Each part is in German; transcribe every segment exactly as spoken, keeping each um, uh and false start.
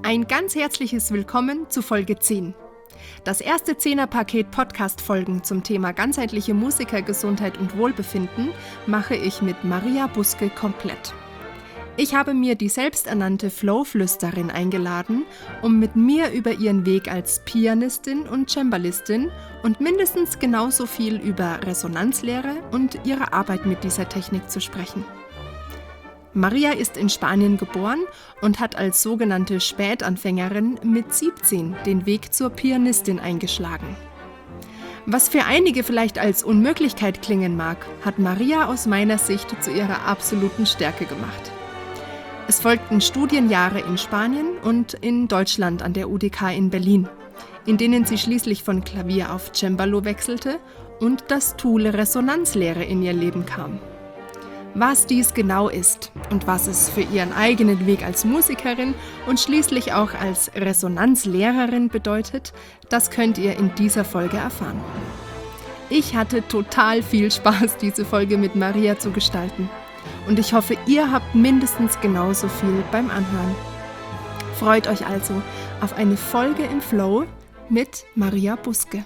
Ein ganz herzliches Willkommen zu Folge zehn. Das erste Zehner-Paket Podcast-Folgen zum Thema ganzheitliche Musikergesundheit und Wohlbefinden mache ich mit Maria Buske komplett. Ich habe mir die selbsternannte Flow-Flüsterin eingeladen, um mit mir über ihren Weg als Pianistin und Cembalistin und mindestens genauso viel über Resonanzlehre und ihre Arbeit mit dieser Technik zu sprechen. Maria ist in Spanien geboren und hat als sogenannte Spätanfängerin mit siebzehn den Weg zur Pianistin eingeschlagen. Was für einige vielleicht als Unmöglichkeit klingen mag, hat Maria aus meiner Sicht zu ihrer absoluten Stärke gemacht. Es folgten Studienjahre in Spanien und in Deutschland an der U D K in Berlin, in denen sie schließlich von Klavier auf Cembalo wechselte und das Tool Resonanzlehre in ihr Leben kam. Was dies genau ist und was es für ihren eigenen Weg als Musikerin und schließlich auch als Resonanzlehrerin bedeutet, das könnt ihr in dieser Folge erfahren. Ich hatte total viel Spaß, diese Folge mit Maria zu gestalten. Und ich hoffe, ihr habt mindestens genauso viel beim Anhören. Freut euch also auf eine Folge im Flow mit Maria Buske.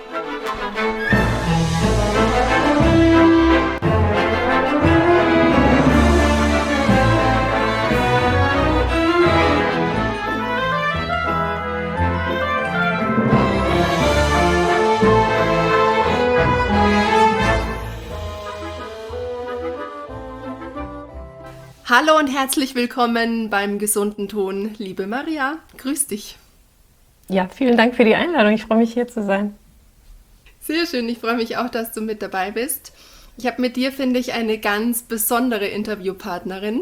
Hallo und herzlich willkommen beim gesunden Ton, liebe Maria. Grüß dich. Ja, vielen Dank für die Einladung. Ich freue mich, hier zu sein. Sehr schön. Ich freue mich auch, dass du mit dabei bist. Ich habe mit dir, finde ich, eine ganz besondere Interviewpartnerin.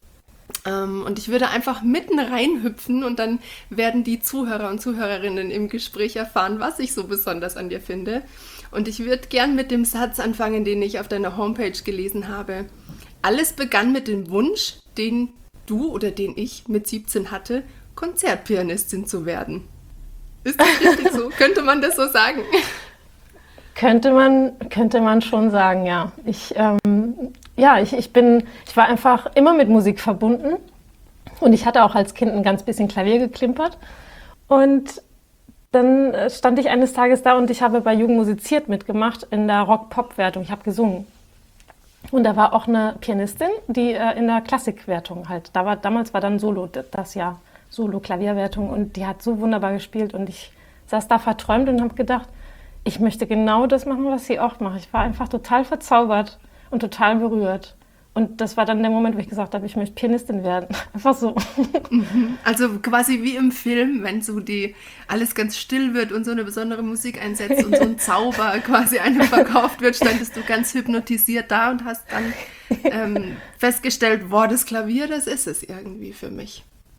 Ähm, und ich würde einfach mitten reinhüpfen und dann werden die Zuhörer und Zuhörerinnen im Gespräch erfahren, was ich so besonders an dir finde. Und ich würde gern mit dem Satz anfangen, den ich auf deiner Homepage gelesen habe. Alles begann mit dem Wunsch, den du oder den ich mit siebzehn hatte, Konzertpianistin zu werden. Ist das richtig so? Könnte man das so sagen? Könnte man, könnte man schon sagen, ja. Ich, ähm, ja, ich, ich bin, ich war einfach immer mit Musik verbunden und ich hatte auch als Kind ein ganz bisschen Klavier geklimpert. Und dann stand ich eines Tages da und ich habe bei Jugend musiziert mitgemacht in der Rock-Pop-Wertung. Ich habe gesungen. Und da war auch eine Pianistin, die äh, in der Klassikwertung halt, da war, damals war dann Solo, das Jahr, Solo-Klavierwertung und die hat so wunderbar gespielt und ich saß da verträumt und habe gedacht, ich möchte genau das machen, was sie auch macht. Ich war einfach total verzaubert und total berührt. Und das war dann der Moment, wo ich gesagt habe, ich möchte Pianistin werden. Einfach so. Also quasi wie im Film, wenn so die alles ganz still wird und so eine besondere Musik einsetzt und so ein Zauber quasi einem verkauft wird, standest du ganz hypnotisiert da und hast dann ähm, festgestellt, boah, das Klavier, das ist es irgendwie für mich.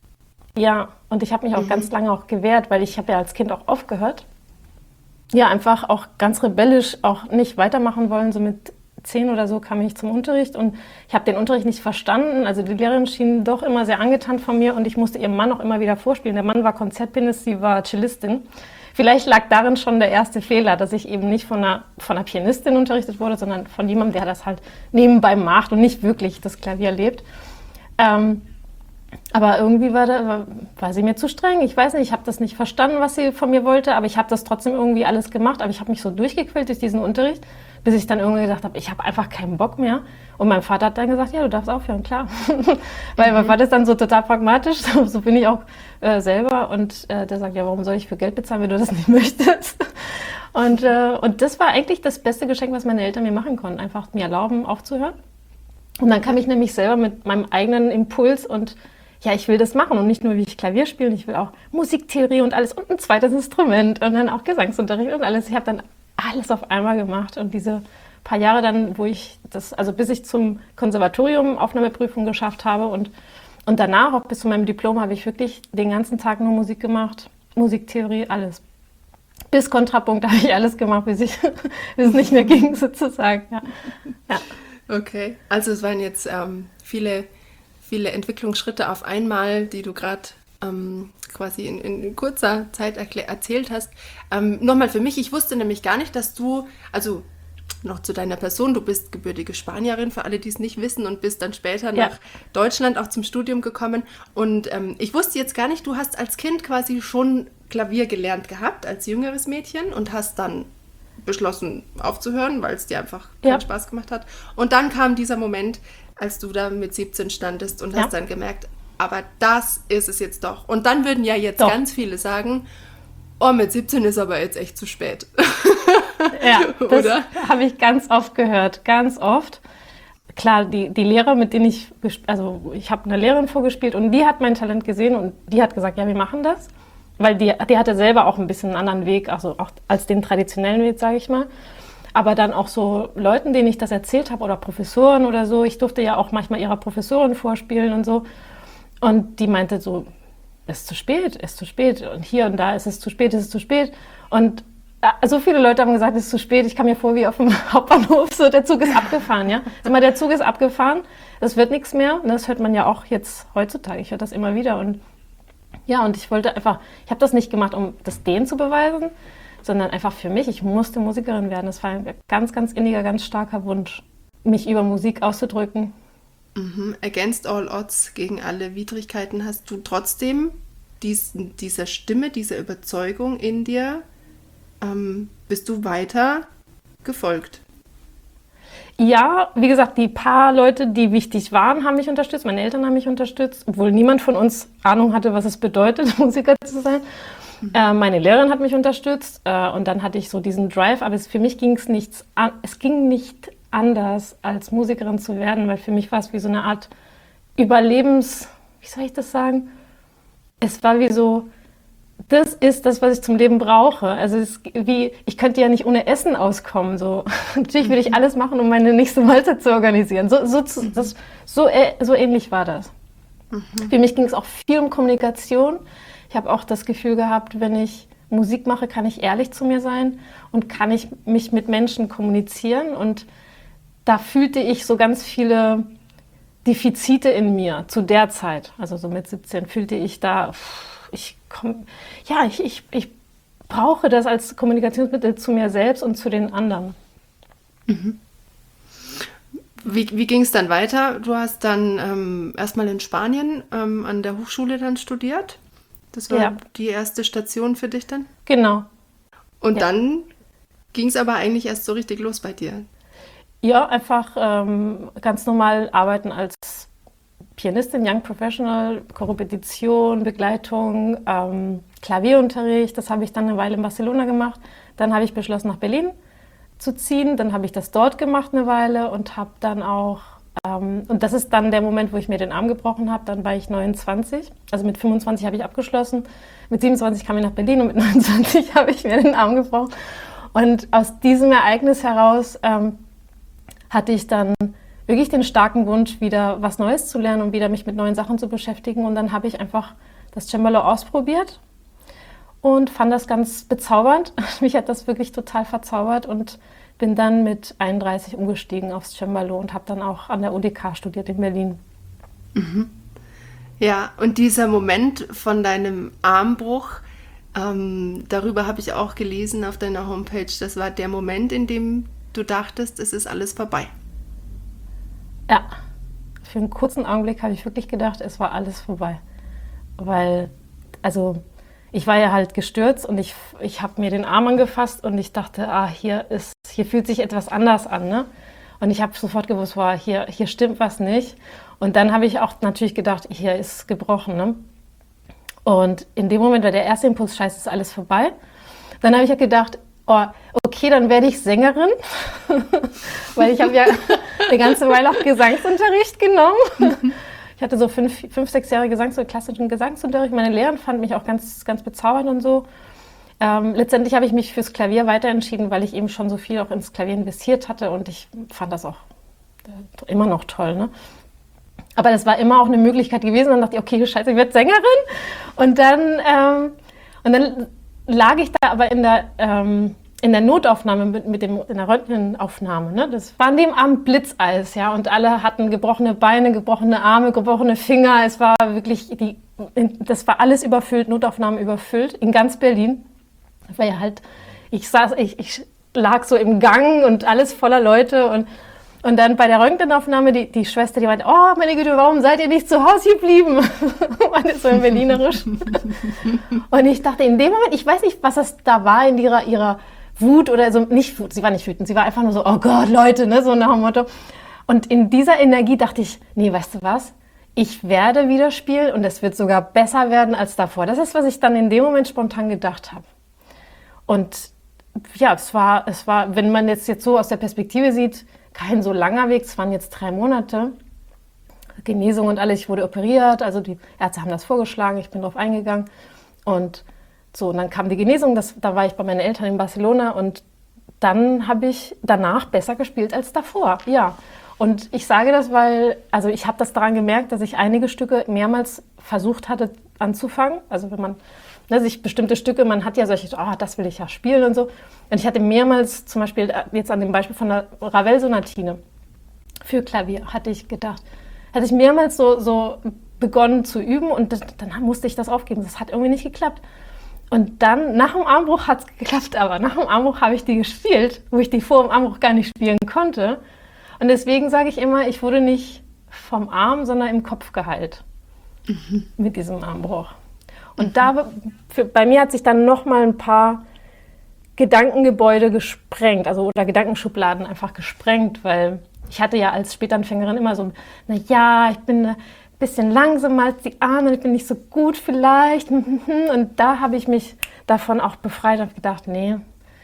Ja, und ich habe mich auch mhm. ganz lange auch gewehrt, weil ich habe ja als Kind auch aufgehört. Ja, einfach auch ganz rebellisch auch nicht weitermachen wollen, so mit zehn oder so kam ich zum Unterricht und ich habe den Unterricht nicht verstanden. Also die Lehrerin schien doch immer sehr angetan von mir und ich musste ihrem Mann auch immer wieder vorspielen. Der Mann war Konzertpianist, sie war Cellistin. Vielleicht lag darin schon der erste Fehler, dass ich eben nicht von einer, von einer Pianistin unterrichtet wurde, sondern von jemandem, der das halt nebenbei macht und nicht wirklich das Klavier lebt. Ähm, aber irgendwie war, da, war, war sie mir zu streng. Ich weiß nicht, ich habe das nicht verstanden, was sie von mir wollte, aber ich habe das trotzdem irgendwie alles gemacht. Aber ich habe mich so durchgequält durch diesen Unterricht, bis ich dann irgendwie gedacht habe, ich habe einfach keinen Bock mehr. Und mein Vater hat dann gesagt, ja, du darfst aufhören, klar. Weil mein Vater ist dann so total pragmatisch, so, so bin ich auch äh, selber. Und äh, der sagt, ja, warum soll ich für Geld bezahlen, wenn du das nicht möchtest? Und, äh, und das war eigentlich das beste Geschenk, was meine Eltern mir machen konnten, einfach mir erlauben, aufzuhören. Und dann kam ich nämlich selber mit meinem eigenen Impuls und ja, ich will das machen und nicht nur, wie ich Klavier spiele, ich will auch Musiktheorie und alles und ein zweites Instrument und dann auch Gesangsunterricht und alles. Ich habe dann alles auf einmal gemacht und diese paar Jahre dann, wo ich das, also bis ich zum Konservatorium Aufnahmeprüfung geschafft habe und, und danach, auch bis zu meinem Diplom, habe ich wirklich den ganzen Tag nur Musik gemacht, Musiktheorie, alles. Bis Kontrapunkt habe ich alles gemacht, bis, ich, bis es nicht mehr ging, sozusagen. Ja. Ja. Okay, also es waren jetzt ähm, viele... viele Entwicklungsschritte auf einmal, die du gerade ähm, quasi in, in kurzer Zeit erklä- erzählt hast. Ähm, nochmal für mich, ich wusste nämlich gar nicht, dass du, also noch zu deiner Person. Du bist gebürtige Spanierin, für alle, die es nicht wissen, und bist dann später Ja. nach Deutschland auch zum Studium gekommen. Und ähm, ich wusste jetzt gar nicht, du hast als Kind quasi schon Klavier gelernt gehabt, als jüngeres Mädchen, und hast dann beschlossen aufzuhören, weil es dir einfach keinen Ja. Spaß gemacht hat. Und dann kam dieser Moment, als du da mit siebzehn standest und Ja. hast dann gemerkt, aber das ist es jetzt doch. Und dann würden ja jetzt Doch. ganz viele sagen, oh, mit siebzehn ist aber jetzt echt zu spät. Ja, das Oder? habe ich ganz oft gehört, ganz oft. Klar, die, die Lehrer, mit denen ich, gesp- also ich habe eine Lehrerin vorgespielt und die hat mein Talent gesehen und die hat gesagt, ja, wir machen das. Weil die, die hatte selber auch ein bisschen einen anderen Weg, also auch als den traditionellen Weg, sage ich mal. Aber dann auch so Leuten, denen ich das erzählt habe oder Professoren oder so, ich durfte ja auch manchmal ihrer Professorin vorspielen und so. Und die meinte so, es ist zu spät, es ist zu spät. Und hier und da ist es zu spät, es ist zu spät. Und äh, so viele Leute haben gesagt, es ist zu spät. Ich kam mir vor wie auf dem Hauptbahnhof, so der Zug ist abgefahren, ja. Sag mal, der Zug ist abgefahren, das wird nichts mehr. Und das hört man ja auch jetzt heutzutage, ich höre das immer wieder. Und ja, und ich wollte einfach, ich habe das nicht gemacht, um das denen zu beweisen, sondern einfach für mich, ich musste Musikerin werden. Das war ein ganz, ganz inniger, ganz starker Wunsch, mich über Musik auszudrücken. Mhm. Against all odds, gegen alle Widrigkeiten, hast du trotzdem dies, dieser Stimme, dieser Überzeugung in dir, ähm, bist du weiter gefolgt. Ja, wie gesagt, die paar Leute, die wichtig waren, haben mich unterstützt. Meine Eltern haben mich unterstützt, obwohl niemand von uns Ahnung hatte, was es bedeutet, Musiker zu sein. Mhm. Äh, meine Lehrerin hat mich unterstützt äh, und dann hatte ich so diesen Drive. Aber es, für mich ging es nichts an, es ging nicht anders, als Musikerin zu werden, weil für mich war es wie so eine Art Überlebens, wie soll ich das sagen? Es war wie so, das ist das, was ich zum Leben brauche. Also es ist wie, ich könnte ja nicht ohne Essen auskommen. So. Natürlich würde ich alles machen, um meine nächste Mahlzeit zu organisieren. So, so, das, so, so ähnlich war das. Mhm. Für mich ging es auch viel um Kommunikation. Ich habe auch das Gefühl gehabt, wenn ich Musik mache, kann ich ehrlich zu mir sein und kann ich mich mit Menschen kommunizieren. Und da fühlte ich so ganz viele Defizite in mir zu der Zeit. Also so mit siebzehn fühlte ich da, ich komm, ja, ich, ich, ich brauche das als Kommunikationsmittel zu mir selbst und zu den anderen. Mhm. Wie, wie ging es dann weiter? Du hast dann ähm, erstmal in Spanien ähm, an der Hochschule dann studiert. Das war Ja. die erste Station für dich dann? Genau. Und Ja. dann ging es aber eigentlich erst so richtig los bei dir. Ja, einfach ähm, ganz normal arbeiten als Pianistin, Young Professional, Korrepetition, Begleitung, ähm, Klavierunterricht. Das habe ich dann eine Weile in Barcelona gemacht. Dann habe ich beschlossen, nach Berlin zu ziehen. Dann habe ich das dort gemacht eine Weile und habe dann auch, ähm, und das ist dann der Moment, wo ich mir den Arm gebrochen habe. Dann war ich neunundzwanzig, also mit fünfundzwanzig habe ich abgeschlossen. Mit siebenundzwanzig kam ich nach Berlin und mit neunundzwanzig habe ich mir den Arm gebrochen. Und aus diesem Ereignis heraus ähm, hatte ich dann wirklich den starken Wunsch, wieder was Neues zu lernen und wieder mich mit neuen Sachen zu beschäftigen. Und dann habe ich einfach das Cembalo ausprobiert und fand das ganz bezaubernd. Mich hat das wirklich total verzaubert und bin dann mit einunddreißig umgestiegen aufs Cembalo und habe dann auch an der U D K studiert in Berlin. Mhm. Ja, und dieser Moment von deinem Armbruch, ähm, darüber habe ich auch gelesen auf deiner Homepage, das war der Moment, in dem du dachtest, es ist alles vorbei. Ja, für einen kurzen Augenblick habe ich wirklich gedacht, es war alles vorbei. Weil, also ich war ja halt gestürzt und ich, ich habe mir den Arm angefasst und ich dachte, ah, hier ist, hier fühlt sich etwas anders an, ne? Und ich habe sofort gewusst, wow, hier, hier stimmt was nicht. Und dann habe ich auch natürlich gedacht, hier ist gebrochen, ne? Und in dem Moment war der erste Impuls, scheiße, ist alles vorbei. Dann habe ich ja gedacht, oh, okay, dann werde ich Sängerin, weil ich habe ja eine ganze Weile auch Gesangsunterricht genommen. Ich hatte so fünf, fünf sechs Jahre Gesangs- klassischen Gesangsunterricht. Meine Lehrerin fand mich auch ganz, ganz bezaubernd und so. Ähm, letztendlich habe ich mich fürs Klavier weiter entschieden, weil ich eben schon so viel auch ins Klavier investiert hatte und ich fand das auch äh, immer noch toll, ne? Aber das war immer auch eine Möglichkeit gewesen. Dann dachte ich, okay, scheiße, ich werde Sängerin. Und dann, ähm, und dann lag ich da aber in der, ähm, in der Notaufnahme, mit, mit dem, in der Röntgenaufnahme. Ne? Das war an dem Abend Blitzeis, ja, und alle hatten gebrochene Beine, gebrochene Arme, gebrochene Finger. Es war wirklich, die, das war alles überfüllt, Notaufnahmen überfüllt, in ganz Berlin. Weil ja halt, ich saß, ich, ich lag so im Gang und alles voller Leute und Und dann bei der Röntgenaufnahme, die, die Schwester, die meinte, oh meine Güte, warum seid ihr nicht zu Hause geblieben? Meinte so im Berlinerisch. Und ich dachte in dem Moment, ich weiß nicht, was das da war in ihrer, ihrer Wut oder so, nicht Wut, sie war nicht wütend, sie war einfach nur so, oh Gott, Leute, ne, so nach dem Motto. Und in dieser Energie dachte ich, nee, weißt du was? Ich werde wieder spielen und es wird sogar besser werden als davor. Das ist, was ich dann in dem Moment spontan gedacht habe. Und ja, es war, es war, wenn man jetzt, jetzt so aus der Perspektive sieht, kein so langer Weg, es waren jetzt drei Monate, Genesung und alles, ich wurde operiert, also die Ärzte haben das vorgeschlagen, ich bin drauf eingegangen und so, und dann kam die Genesung, das, da war ich bei meinen Eltern in Barcelona und dann habe ich danach besser gespielt als davor, ja. Und ich sage das, weil, also ich habe das daran gemerkt, dass ich einige Stücke mehrmals versucht hatte anzufangen, also wenn man Ne, sich bestimmte Stücke, man hat ja solche, oh, das will ich ja spielen und so. Und ich hatte mehrmals, zum Beispiel jetzt an dem Beispiel von der Ravel-Sonatine für Klavier, hatte ich gedacht, hatte ich mehrmals so, so begonnen zu üben und das, dann musste ich das aufgeben. Das hat irgendwie nicht geklappt. Und dann, nach dem Armbruch hat es geklappt, aber nach dem Armbruch habe ich die gespielt, wo ich die vor dem Armbruch gar nicht spielen konnte. Und deswegen sage ich immer, ich wurde nicht vom Arm, sondern im Kopf geheilt mhm. mit diesem Armbruch. Und da, für, bei mir hat sich dann noch mal ein paar Gedankengebäude gesprengt, also oder Gedankenschubladen einfach gesprengt, weil ich hatte ja als Spätanfängerin immer so, na ja, ich bin ein bisschen langsamer als die anderen, ich bin nicht so gut vielleicht. Und da habe ich mich davon auch befreit und gedacht, nee,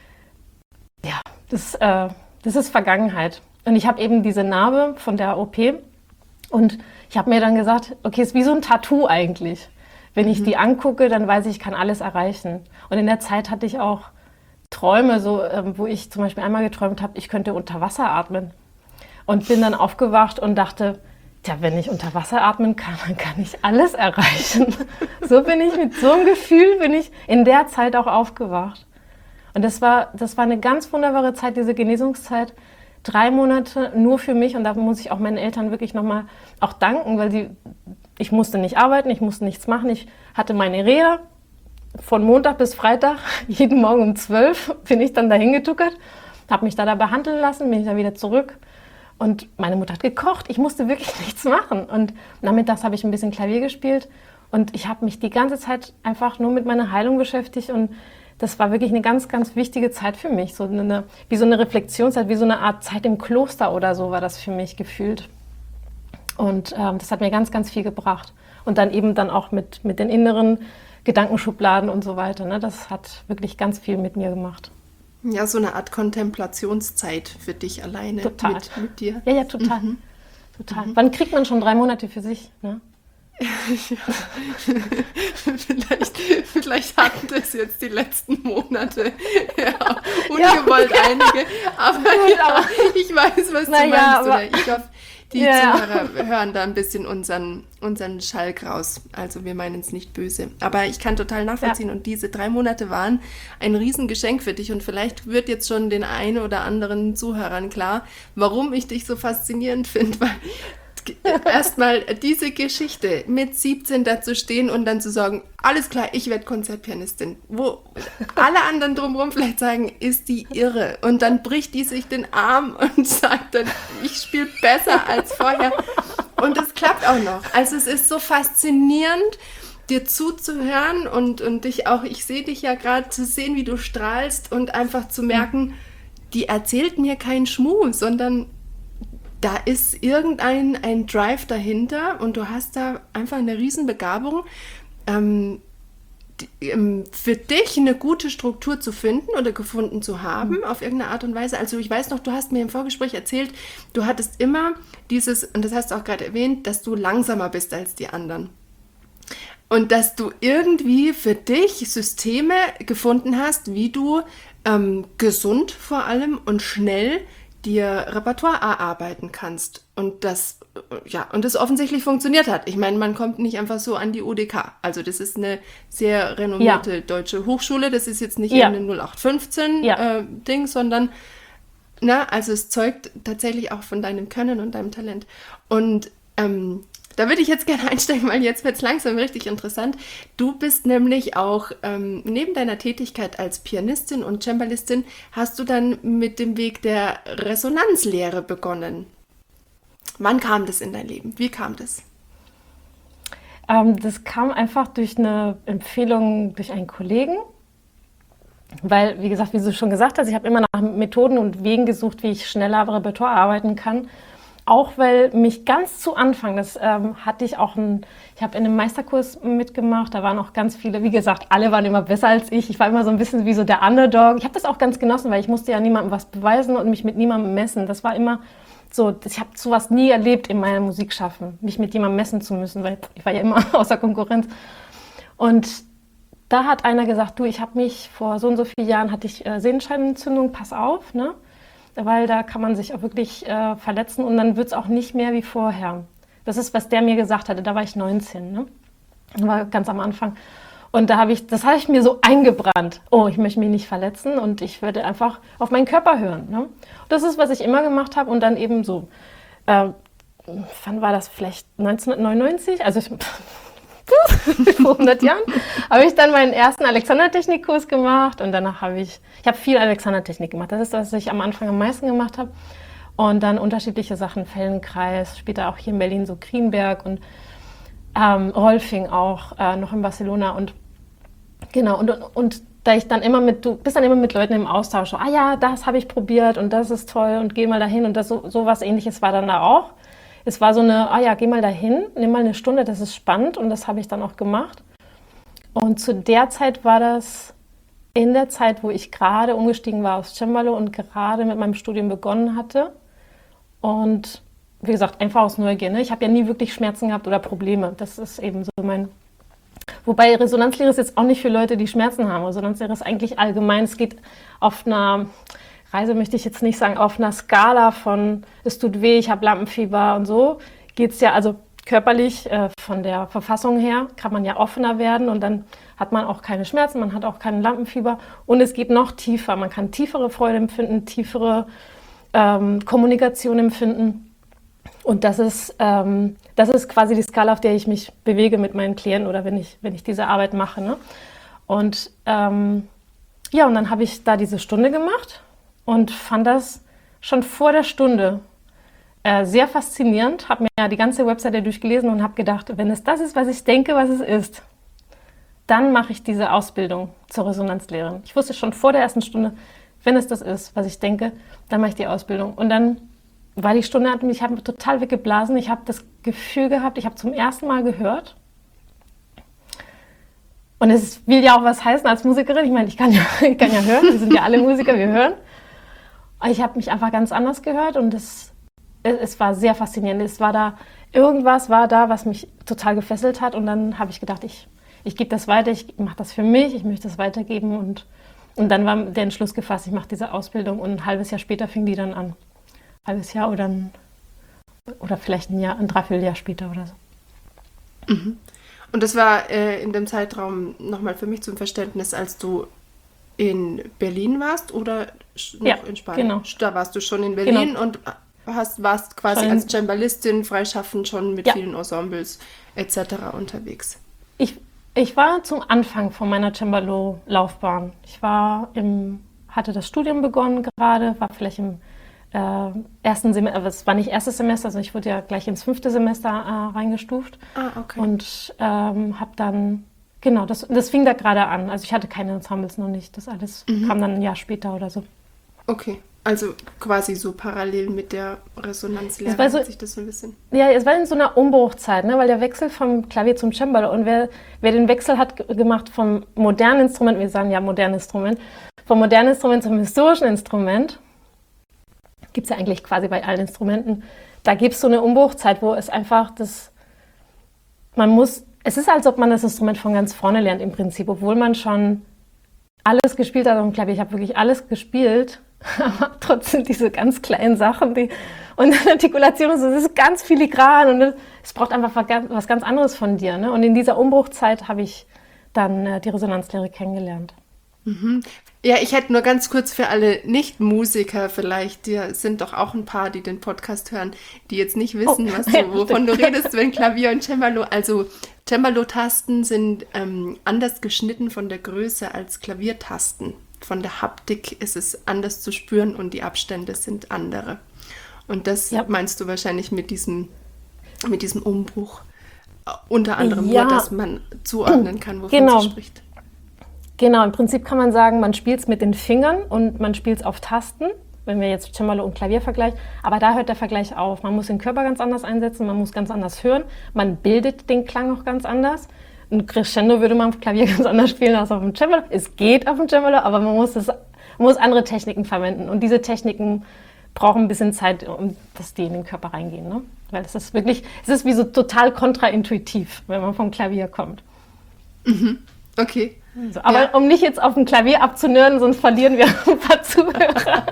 ja, das, äh, das ist Vergangenheit. Und ich habe eben diese Narbe von der O P und ich habe mir dann gesagt, okay, es ist wie so ein Tattoo eigentlich. Wenn ich die angucke, dann weiß ich, ich kann alles erreichen. Und in der Zeit hatte ich auch Träume, so, ähm, wo ich zum Beispiel einmal geträumt habe, ich könnte unter Wasser atmen. Und bin dann aufgewacht und dachte, tja, wenn ich unter Wasser atmen kann, dann kann ich alles erreichen. So bin ich, mit so einem Gefühl bin ich in der Zeit auch aufgewacht. Und das war, das war eine ganz wunderbare Zeit, diese Genesungszeit. Drei Monate nur für mich und da muss ich auch meinen Eltern wirklich nochmal auch danken, weil sie, ich musste nicht arbeiten, ich musste nichts machen. Ich hatte meine Reha von Montag bis Freitag, jeden Morgen um zwölf bin ich dann dahin getuckert, habe mich da, da behandeln lassen, bin ich dann wieder zurück und meine Mutter hat gekocht. Ich musste wirklich nichts machen und nachmittags habe ich ein bisschen Klavier gespielt und ich habe mich die ganze Zeit einfach nur mit meiner Heilung beschäftigt und das war wirklich eine ganz, ganz wichtige Zeit für mich. So eine, wie so eine Reflexionszeit, wie so eine Art Zeit im Kloster oder so war das für mich gefühlt. Und ähm, das hat mir ganz, ganz viel gebracht. Und dann eben dann auch mit, mit den inneren Gedankenschubladen und so weiter. Ne? Das hat wirklich ganz viel mit mir gemacht. Ja, so eine Art Kontemplationszeit für dich alleine. Total. Mit, mit dir. Ja, ja, total. Mhm. total. Mhm. Wann kriegt man schon drei Monate für sich? Ne? Ja. vielleicht, vielleicht hatten das jetzt die letzten Monate ja, ungewollt ja, okay. einige, aber ja, ich weiß, was Na du ja, meinst. Ich hoffe, die ja. Zuhörer hören da ein bisschen unseren, unseren Schalk raus. Also wir meinen es nicht böse. Aber ich kann total nachvollziehen ja. und diese drei Monate waren ein Riesengeschenk für dich und vielleicht wird jetzt schon den einen oder anderen Zuhörern klar, warum ich dich so faszinierend finde, weil erstmal diese Geschichte mit siebzehn da zu stehen und dann zu sagen, alles klar, ich werde Konzertpianistin, wo alle anderen drumherum vielleicht sagen, ist die irre und dann bricht die sich den Arm und sagt dann, ich spiele besser als vorher und es klappt auch noch. Also es ist so faszinierend, dir zuzuhören und, und dich auch, ich sehe dich ja gerade, zu sehen, wie du strahlst und einfach zu merken, die erzählt mir keinen Schmuh, sondern da ist irgendein ein Drive dahinter und du hast da einfach eine Riesenbegabung, ähm, die, ähm, für dich eine gute Struktur zu finden oder gefunden zu haben, mhm. auf irgendeine Art und Weise. Also ich weiß noch, du hast mir im Vorgespräch erzählt, du hattest immer dieses, und das hast du auch gerade erwähnt, dass du langsamer bist als die anderen. Und dass du irgendwie für dich Systeme gefunden hast, wie du ähm, gesund vor allem und schnell dir Repertoire erarbeiten kannst. Und das, ja, und das offensichtlich funktioniert hat. Ich meine, man kommt nicht einfach so an die U D K. Also das ist eine sehr renommierte ja. deutsche Hochschule. Das ist jetzt nicht ja. eine null acht fünfzehn ja. äh, Ding, sondern, na, also es zeugt tatsächlich auch von deinem Können und deinem Talent. Und ähm, Da würde ich jetzt gerne einsteigen, weil jetzt wird es langsam richtig interessant. Du bist nämlich auch ähm, neben deiner Tätigkeit als Pianistin und Cembalistin, hast du dann mit dem Weg der Resonanzlehre begonnen. Wann kam das in dein Leben? Wie kam das? Ähm, das kam einfach durch eine Empfehlung durch einen Kollegen. Weil, wie gesagt, wie du schon gesagt hast, ich habe immer nach Methoden und Wegen gesucht, wie ich schneller am Repertoire arbeiten kann. Auch weil mich ganz zu Anfang, das ähm, hatte ich auch, ein, ich habe in einem Meisterkurs mitgemacht, da waren auch ganz viele, wie gesagt, alle waren immer besser als ich. Ich war immer so ein bisschen wie so der Underdog. Ich habe das auch ganz genossen, weil ich musste ja niemandem was beweisen und mich mit niemandem messen. Das war immer so, ich habe sowas nie erlebt in meinem Musikschaffen, mich mit jemandem messen zu müssen, weil ich war ja immer außer Konkurrenz. Und da hat einer gesagt, du, ich habe mich vor so und so vielen Jahren, hatte ich äh, Sehenscheidenentzündung, pass auf, ne? Weil da kann man sich auch wirklich äh, verletzen und dann wird es auch nicht mehr wie vorher. Das ist, was der mir gesagt hatte, da war ich neunzehn, ne? Das war ganz am Anfang. Und da habe ich, das habe ich mir so eingebrannt. Oh, ich möchte mich nicht verletzen und ich werde einfach auf meinen Körper hören, ne? Das ist, was ich immer gemacht habe und dann eben so, äh, wann war das, vielleicht neunzehnhundertneunundneunzig? Also ich, vor hundert Jahren, habe ich dann meinen ersten Alexander-Technik-Kurs gemacht und danach habe ich, ich habe viel Alexander-Technik gemacht. Das ist, was ich am Anfang am meisten gemacht habe. Und dann unterschiedliche Sachen, Feldenkreis, später auch hier in Berlin so Krienberg und ähm, Rolfing auch, äh, noch in Barcelona und genau, und, und, und da ich dann immer mit, du bist dann immer mit Leuten im Austausch, so, ah ja, das habe ich probiert und das ist toll und geh mal dahin und das, so, so was Ähnliches war dann da auch. Es war so eine, ah ja, geh mal dahin, nimm mal eine Stunde, das ist spannend und das habe ich dann auch gemacht. Und zu der Zeit war das in der Zeit, wo ich gerade umgestiegen war aufs Cembalo und gerade mit meinem Studium begonnen hatte. Und wie gesagt, einfach aus Neugier. Ne? Ich habe ja nie wirklich Schmerzen gehabt oder Probleme. Das ist eben so mein... Wobei Resonanzlehre ist jetzt auch nicht für Leute, die Schmerzen haben. Resonanzlehre ist eigentlich allgemein. Es geht auf einer... Reise möchte ich jetzt nicht sagen, auf einer Skala von es tut weh, ich habe Lampenfieber und so, geht es ja, also körperlich äh, von der Verfassung her kann man ja offener werden und dann hat man auch keine Schmerzen, man hat auch keinen Lampenfieber und es geht noch tiefer, man kann tiefere Freude empfinden, tiefere ähm, Kommunikation empfinden und das ist, ähm, das ist quasi die Skala, auf der ich mich bewege mit meinen Klienten oder wenn ich, wenn ich diese Arbeit mache. Ne? Und ähm, ja, und dann habe ich da diese Stunde gemacht. Und fand das schon vor der Stunde äh, sehr faszinierend, habe mir ja die ganze Webseite durchgelesen und habe gedacht, wenn es das ist, was ich denke, was es ist, dann mache ich diese Ausbildung zur Resonanzlehrerin. Ich wusste schon vor der ersten Stunde, wenn es das ist, was ich denke, dann mache ich die Ausbildung. Und dann war die Stunde, ich habe total weggeblasen, ich habe das Gefühl gehabt, ich habe zum ersten Mal gehört. Und es will ja auch was heißen als Musikerin, ich meine, ich kann ja, ich kann ja hören, wir sind ja alle Musiker, wir hören. Ich habe mich einfach ganz anders gehört und es, es war sehr faszinierend. Es war da, irgendwas war da, was mich total gefesselt hat und dann habe ich gedacht, ich, ich gebe das weiter, ich mache das für mich, ich möchte das weitergeben und, und dann war der Entschluss gefasst, ich mache diese Ausbildung und ein halbes Jahr später fing die dann an. Ein halbes Jahr oder, ein, oder vielleicht ein Jahr, ein Dreivierteljahr später oder so. Mhm. Und das war äh, in dem Zeitraum nochmal für mich zum Verständnis, als du in Berlin warst oder noch ja, in Spanien? Genau. Da warst du schon in Berlin genau. und hast, warst quasi schon als Cembalistin freischaffend schon mit ja. vielen Ensembles et cetera unterwegs. Ich, ich war zum Anfang von meiner Cembalo-Laufbahn. Ich war im, hatte das Studium begonnen gerade, war vielleicht im äh, ersten Semester, aber es war nicht erstes Semester, also ich wurde ja gleich ins fünfte Semester äh, reingestuft. Ah, okay. Und ähm, habe dann Genau, das, das fing da gerade an. Also ich hatte keine Ensembles noch nicht. Das alles mhm. kam dann ein Jahr später oder so. Okay, also quasi so parallel mit der Resonanzlehre hat so, sich das so ein bisschen... Ja, es war in so einer Umbruchzeit, ne? Weil der Wechsel vom Klavier zum Cembalo und wer, wer den Wechsel hat g- gemacht vom modernen Instrument, wir sagen ja modernes Instrument, vom modernen Instrument zum historischen Instrument, gibt es ja eigentlich quasi bei allen Instrumenten, da gibt es so eine Umbruchzeit, wo es einfach das, man muss... Es ist, als ob man das Instrument von ganz vorne lernt im Prinzip, obwohl man schon alles gespielt hat am Klavier. Ich habe wirklich alles gespielt, aber trotzdem diese ganz kleinen Sachen, die und die Artikulation, das ist ganz filigran und es braucht einfach was ganz anderes von dir. Ne? Und in dieser Umbruchzeit habe ich dann äh, die Resonanzlehre kennengelernt. Mhm. Ja, ich hätte nur ganz kurz für alle Nicht-Musiker vielleicht, die sind doch auch ein paar, die den Podcast hören, die jetzt nicht Oh, wissen, was ja, du, wovon du redest, wenn Klavier und Cembalo, also Cembalo-Tasten sind ähm, anders geschnitten von der Größe als Klaviertasten. Von der Haptik ist es anders zu spüren und die Abstände sind andere. Und das ja. meinst du wahrscheinlich mit diesem, mit diesem Umbruch. Äh, Unter anderem Ja, nur, dass man zuordnen kann, wovon genau. sie spricht. Genau, im Prinzip kann man sagen, man spielt es mit den Fingern und man spielt es auf Tasten, wenn wir jetzt Cembalo und Klavier vergleichen. Aber da hört der Vergleich auf. Man muss den Körper ganz anders einsetzen, man muss ganz anders hören, man bildet den Klang auch ganz anders. Ein Crescendo würde man auf Klavier ganz anders spielen als auf dem Cembalo. Es geht auf dem Cembalo, aber man muss, es, man muss andere Techniken verwenden. Und diese Techniken brauchen ein bisschen Zeit, um dass die in den Körper reingehen. Ne? Weil es ist wirklich, es ist wie so total kontraintuitiv, wenn man vom Klavier kommt. Mhm. Okay. So, aber ja. Um nicht jetzt auf dem Klavier abzunörden, sonst verlieren wir ein paar Zuhörer.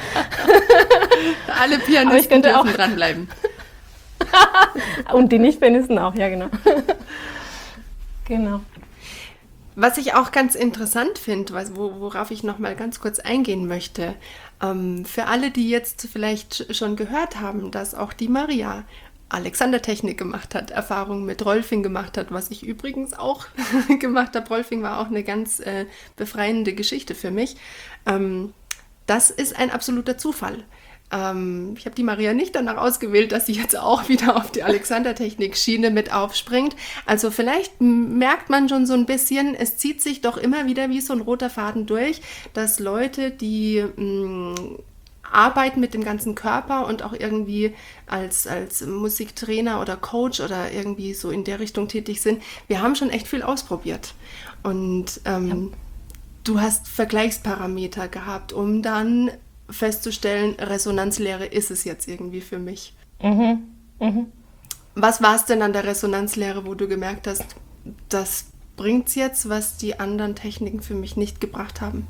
Alle Pianisten dürfen auch dranbleiben. Und die Nicht-Pianisten auch, ja genau. Genau. Was ich auch ganz interessant finde, worauf ich noch mal ganz kurz eingehen möchte, ähm, für alle, die jetzt vielleicht schon gehört haben, dass auch die Maria Alexander-Technik gemacht hat, Erfahrungen mit Rolfing gemacht hat, was ich übrigens auch gemacht habe. Rolfing war auch eine ganz äh, befreiende Geschichte für mich. Ähm, das ist ein absoluter Zufall. Ähm, ich habe die Maria nicht danach ausgewählt, dass sie jetzt auch wieder auf die Alexander-Technik-Schiene mit aufspringt. Also vielleicht merkt man schon so ein bisschen, es zieht sich doch immer wieder wie so ein roter Faden durch, dass Leute, die mh, arbeiten mit dem ganzen Körper und auch irgendwie als, als Musiktrainer oder Coach oder irgendwie so in der Richtung tätig sind, wir haben schon echt viel ausprobiert. Und ähm, ja. Du hast Vergleichsparameter gehabt, um dann festzustellen, Resonanzlehre ist es jetzt irgendwie für mich. Mhm. Mhm. Was war es denn an der Resonanzlehre, wo du gemerkt hast, das bringt's jetzt, was die anderen Techniken für mich nicht gebracht haben?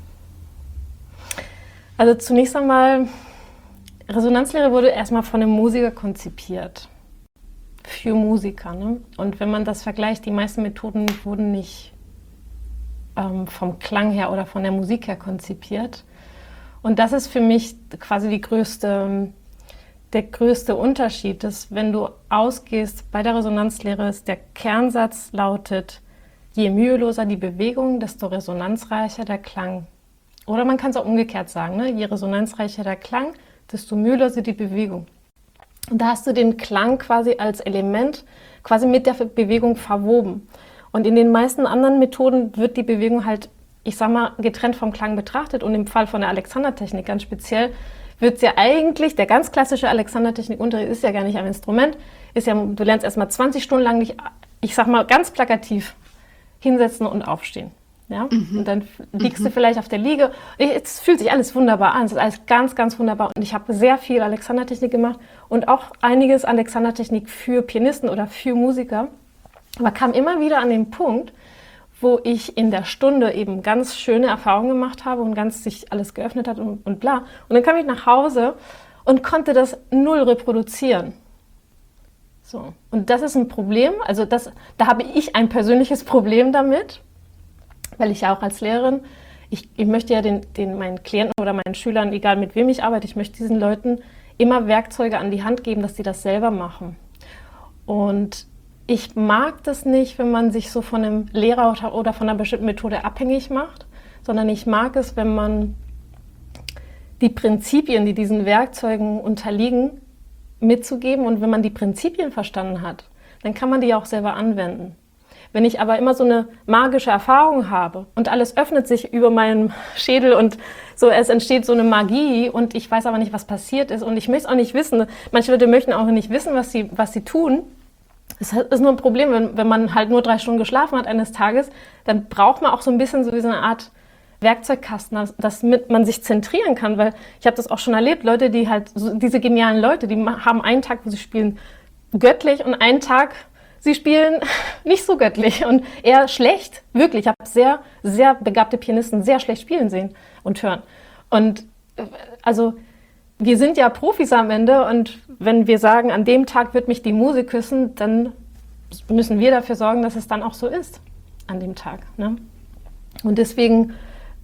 Also zunächst einmal, Resonanzlehre wurde erstmal von einem Musiker konzipiert. Für Musiker. Ne? Und wenn man das vergleicht, die meisten Methoden wurden nicht ähm, vom Klang her oder von der Musik her konzipiert. Und das ist für mich quasi die größte, der größte Unterschied, dass wenn du ausgehst bei der Resonanzlehre, ist der Kernsatz lautet, je müheloser die Bewegung, desto resonanzreicher der Klang. Oder man kann es auch umgekehrt sagen, ne? Je resonanzreicher der Klang, desto müheloser die Bewegung. Und da hast du den Klang quasi als Element quasi mit der Bewegung verwoben. Und in den meisten anderen Methoden wird die Bewegung halt, ich sag mal, getrennt vom Klang betrachtet. Und im Fall von der Alexander-Technik ganz speziell wird es ja eigentlich, der ganz klassische Alexander-Technik-Unterricht ist ja gar nicht am Instrument, ist ja, du lernst erstmal zwanzig Stunden lang nicht, ich sag mal ganz plakativ, hinsetzen und aufstehen. Ja? Mhm. Und dann liegst mhm. du vielleicht auf der Liege. Es fühlt sich alles wunderbar an. Es ist alles ganz, ganz wunderbar. Und ich habe sehr viel Alexander-Technik gemacht und auch einiges Alexander-Technik für Pianisten oder für Musiker. Aber kam immer wieder an den Punkt, wo ich in der Stunde eben ganz schöne Erfahrungen gemacht habe und ganz sich alles geöffnet hat und, und bla. Und dann kam ich nach Hause und konnte das null reproduzieren. So. Und das ist ein Problem. Also das, da habe ich ein persönliches Problem damit. Weil ich ja auch als Lehrerin, ich, ich möchte ja den, den, meinen Klienten oder meinen Schülern, egal mit wem ich arbeite, ich möchte diesen Leuten immer Werkzeuge an die Hand geben, dass sie das selber machen. Und ich mag das nicht, wenn man sich so von einem Lehrer oder von einer bestimmten Methode abhängig macht, sondern ich mag es, wenn man die Prinzipien, die diesen Werkzeugen unterliegen, mitzugeben. Und wenn man die Prinzipien verstanden hat, dann kann man die auch selber anwenden. Wenn ich aber immer so eine magische Erfahrung habe und alles öffnet sich über meinen Schädel und so, es entsteht so eine Magie und ich weiß aber nicht, was passiert ist und ich möchte es auch nicht wissen. Manche Leute möchten auch nicht wissen, was sie, was sie tun. Das ist nur ein Problem, wenn, wenn man halt nur drei Stunden geschlafen hat eines Tages, dann braucht man auch so ein bisschen so wie so eine Art Werkzeugkasten, dass man sich zentrieren kann, weil ich habe das auch schon erlebt, Leute, die halt, so, diese genialen Leute, die haben einen Tag, wo sie spielen göttlich und einen Tag, sie spielen nicht so göttlich und eher schlecht, wirklich. Ich habe sehr, sehr begabte Pianisten sehr schlecht spielen sehen und hören. Und also wir sind ja Profis am Ende und wenn wir sagen, an dem Tag wird mich die Musik küssen, dann müssen wir dafür sorgen, dass es dann auch so ist an dem Tag. Ne? Und deswegen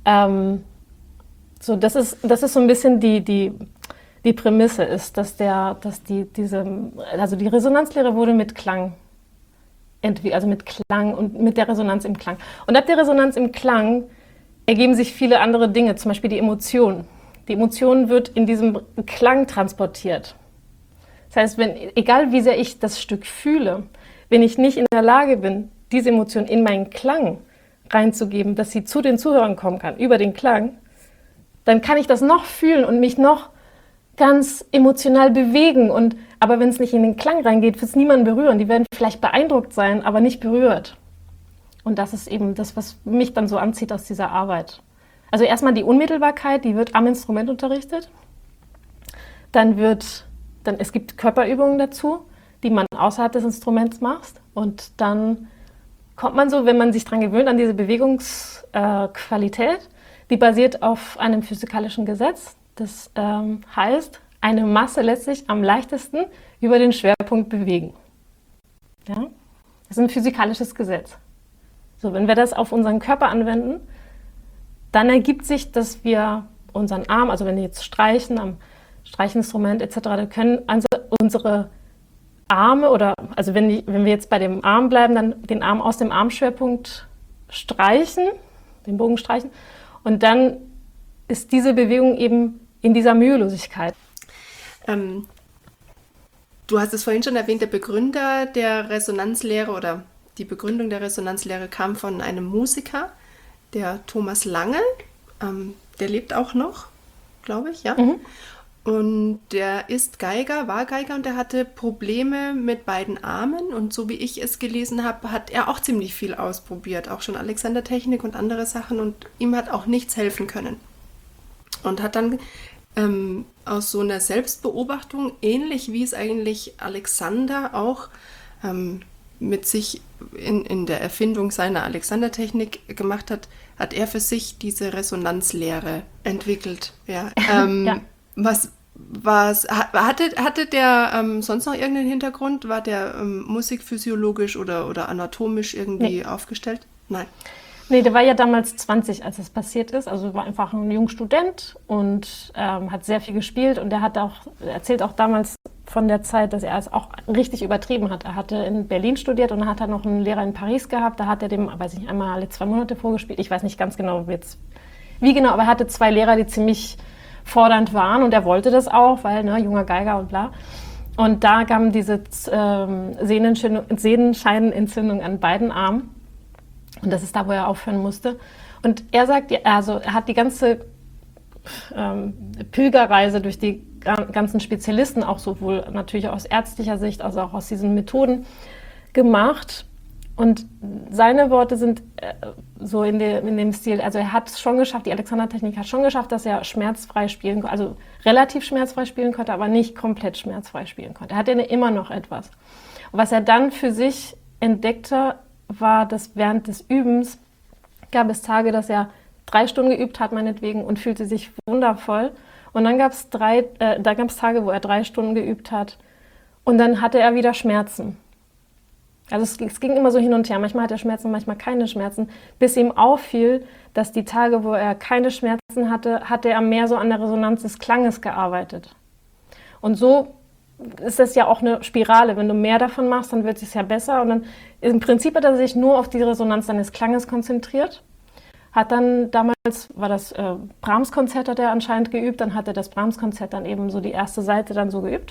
ähm, so, das ist, das ist so ein bisschen die, die, die Prämisse ist, dass der, dass die, diese, also die Resonanzlehre wurde mit Klang entwickelt, also mit Klang und mit der Resonanz im Klang. Und ab der Resonanz im Klang ergeben sich viele andere Dinge, zum Beispiel die Emotion. Die Emotion wird in diesem Klang transportiert. Das heißt, wenn, egal wie sehr ich das Stück fühle, wenn ich nicht in der Lage bin, diese Emotion in meinen Klang reinzugeben, dass sie zu den Zuhörern kommen kann, über den Klang, dann kann ich das noch fühlen und mich noch ganz emotional bewegen. Und, aber wenn es nicht in den Klang reingeht, wird es niemanden berühren. Die werden vielleicht beeindruckt sein, aber nicht berührt. Und das ist eben das, was mich dann so anzieht aus dieser Arbeit. Also erstmal die Unmittelbarkeit, die wird am Instrument unterrichtet. Dann wird, dann, es gibt Körperübungen dazu, die man außerhalb des Instruments macht. Und dann kommt man so, wenn man sich daran gewöhnt, an diese Bewegungsqualität, äh, die basiert auf einem physikalischen Gesetz. Das ähm, heißt, eine Masse lässt sich am leichtesten über den Schwerpunkt bewegen. Ja? Das ist ein physikalisches Gesetz. So, wenn wir das auf unseren Körper anwenden, dann ergibt sich, dass wir unseren Arm, also wenn wir jetzt streichen, am Streichinstrument et cetera, da können also unsere Arme oder, also wenn, die, wenn wir jetzt bei dem Arm bleiben, dann den Arm aus dem Armschwerpunkt streichen, den Bogen streichen, und dann ist diese Bewegung eben in dieser Mühelosigkeit. Ähm, du hast es vorhin schon erwähnt, der Begründer der Resonanzlehre oder die Begründung der Resonanzlehre kam von einem Musiker, der Thomas Lange. Ähm, der lebt auch noch, glaube ich, ja. Mhm. Und der ist Geiger, war Geiger und der hatte Probleme mit beiden Armen. Und so wie ich es gelesen habe, hat er auch ziemlich viel ausprobiert. Auch schon Alexander-Technik und andere Sachen. Und ihm hat auch nichts helfen können. Und hat dann ähm, aus so einer Selbstbeobachtung, ähnlich wie es eigentlich Alexander auch ähm, mit sich in, in der Erfindung seiner Alexander-Technik gemacht hat, hat er für sich diese Resonanzlehre entwickelt. Ja. Ähm, ja. Was, was hatte, hatte der ähm, sonst noch irgendeinen Hintergrund? War der ähm, musikphysiologisch oder, oder anatomisch irgendwie nee. aufgestellt? Nein. Nee, der war ja damals zwanzig, als das passiert ist. Also war einfach ein junger Student und ähm, hat sehr viel gespielt. Und er hat auch, erzählt auch damals von der Zeit, dass er es auch richtig übertrieben hat. Er hatte in Berlin studiert und dann hat er noch einen Lehrer in Paris gehabt. Da hat er dem, weiß ich nicht, einmal alle zwei Monate vorgespielt. Ich weiß nicht ganz genau jetzt, wie genau, aber er hatte zwei Lehrer, die ziemlich fordernd waren und er wollte das auch, weil, ne, junger Geiger und bla. Und da kam diese ähm, Sehnenscheinenentzündung an beiden Armen. Und das ist da, wo er aufhören musste. Und er sagt, also er hat die ganze ähm, Pilgerreise durch die ganzen Spezialisten, auch sowohl natürlich aus ärztlicher Sicht, als auch aus diesen Methoden gemacht. Und seine Worte sind äh, so in, de, in dem Stil, also er hat es schon geschafft, die Alexander-Technik hat schon geschafft, dass er schmerzfrei spielen konnte, also relativ schmerzfrei spielen konnte, aber nicht komplett schmerzfrei spielen konnte. Er hatte immer noch etwas. Und was er dann für sich entdeckte, war, dass während des Übens gab es Tage, dass er drei Stunden geübt hat, meinetwegen, und fühlte sich wundervoll. Und dann gab es drei, äh, da gab es Tage, wo er drei Stunden geübt hat und dann hatte er wieder Schmerzen. Also es, es ging immer so hin und her. Manchmal hat er Schmerzen, manchmal keine Schmerzen, bis ihm auffiel, dass die Tage, wo er keine Schmerzen hatte, hatte er mehr so an der Resonanz des Klanges gearbeitet. Und so ist das ja auch eine Spirale. Wenn du mehr davon machst, dann wird es ja besser. Und dann im Prinzip hat er sich nur auf die Resonanz seines Klanges konzentriert. Hat dann damals, war das äh, Brahms-Konzert, hat er anscheinend geübt, dann hat er das Brahms-Konzert dann eben so die erste Seite dann so geübt.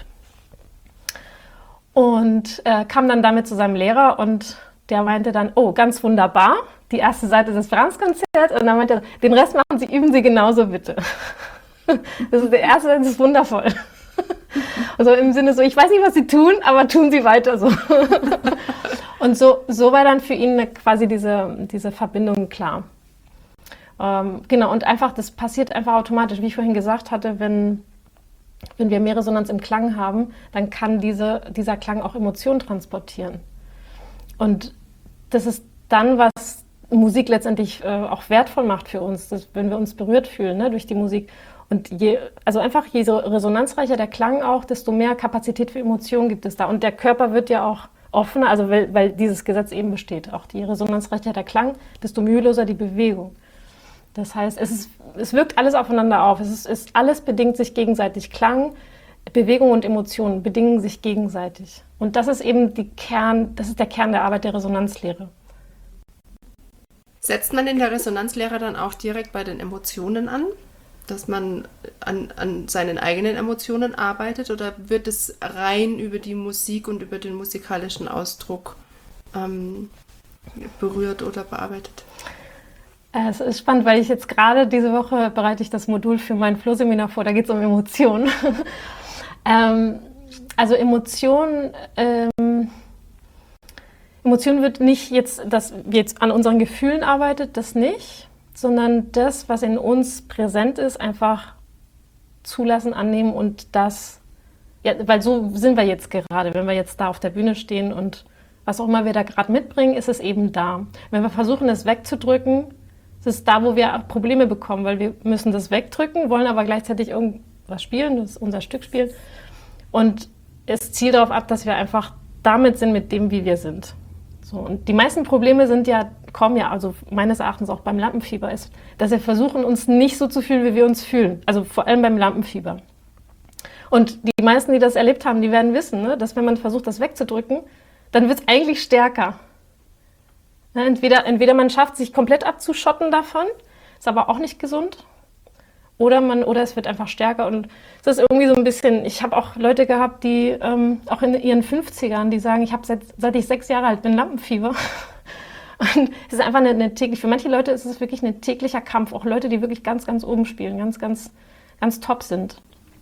Und äh, kam dann damit zu seinem Lehrer und der meinte dann, oh, ganz wunderbar, die erste Seite des Brahms-Konzerts. Und dann meinte er, den Rest machen Sie, üben Sie genauso bitte. Das ist der erste Seite, das ist wundervoll. Also im Sinne so, ich weiß nicht, was Sie tun, aber tun Sie weiter so. Und so, so war dann für ihn quasi diese, diese Verbindung klar. Ähm, genau, und einfach, das passiert einfach automatisch, wie ich vorhin gesagt hatte, wenn, wenn wir mehr Resonanz im Klang haben, dann kann diese, dieser Klang auch Emotionen transportieren. Und das ist dann, was Musik letztendlich äh, auch wertvoll macht für uns, dass, wenn wir uns berührt fühlen, ne, durch die Musik. Und je, also einfach, je so resonanzreicher der Klang auch, desto mehr Kapazität für Emotionen gibt es da. Und der Körper wird ja auch offener, also weil, weil dieses Gesetz eben besteht. Auch je resonanzreicher der Klang, desto müheloser die Bewegung. Das heißt, es, ist, es wirkt alles aufeinander auf. Es ist, ist alles bedingt sich gegenseitig. Klang, Bewegung und Emotionen bedingen sich gegenseitig. Und das ist eben die Kern, das ist der Kern der Arbeit der Resonanzlehre. Setzt man in der Resonanzlehre dann auch direkt bei den Emotionen an, dass man an, an seinen eigenen Emotionen arbeitet, oder wird es rein über die Musik und über den musikalischen Ausdruck ähm, berührt oder bearbeitet? Es ist spannend, weil ich jetzt gerade diese Woche bereite ich das Modul für mein Flow-Seminar vor, da geht es um Emotionen. ähm, also Emotionen, ähm, Emotionen wird nicht jetzt, dass wir jetzt an unseren Gefühlen arbeitet, das nicht, sondern das, was in uns präsent ist, einfach zulassen, annehmen und das, ja, weil so sind wir jetzt gerade, wenn wir jetzt da auf der Bühne stehen und was auch immer wir da gerade mitbringen, ist es eben da. Wenn wir versuchen, es wegzudrücken, ist es da, wo wir Probleme bekommen, weil wir müssen das wegdrücken, wollen aber gleichzeitig irgendwas spielen, das ist unser Stück spielen. Und es zielt darauf ab, dass wir einfach damit sind, mit dem, wie wir sind. So, und die meisten Probleme sind ja, kommen ja, also meines Erachtens auch beim Lampenfieber, ist, dass wir versuchen, uns nicht so zu fühlen, wie wir uns fühlen. Also vor allem beim Lampenfieber. Und die meisten, die das erlebt haben, die werden wissen, ne, dass wenn man versucht, das wegzudrücken, dann wird es eigentlich stärker. Ne, entweder, entweder man schafft, sich komplett abzuschotten davon, ist aber auch nicht gesund, oder, man, oder es wird einfach stärker. Und es ist irgendwie so ein bisschen, ich habe auch Leute gehabt, die ähm, auch in ihren fünfzigern, die sagen, ich habe seit, seit ich sechs Jahre alt bin Lampenfieber. Und es ist einfach eine, eine täglich, für manche Leute ist es wirklich ein täglicher Kampf, auch Leute, die wirklich ganz, ganz oben spielen, ganz, ganz, ganz top sind.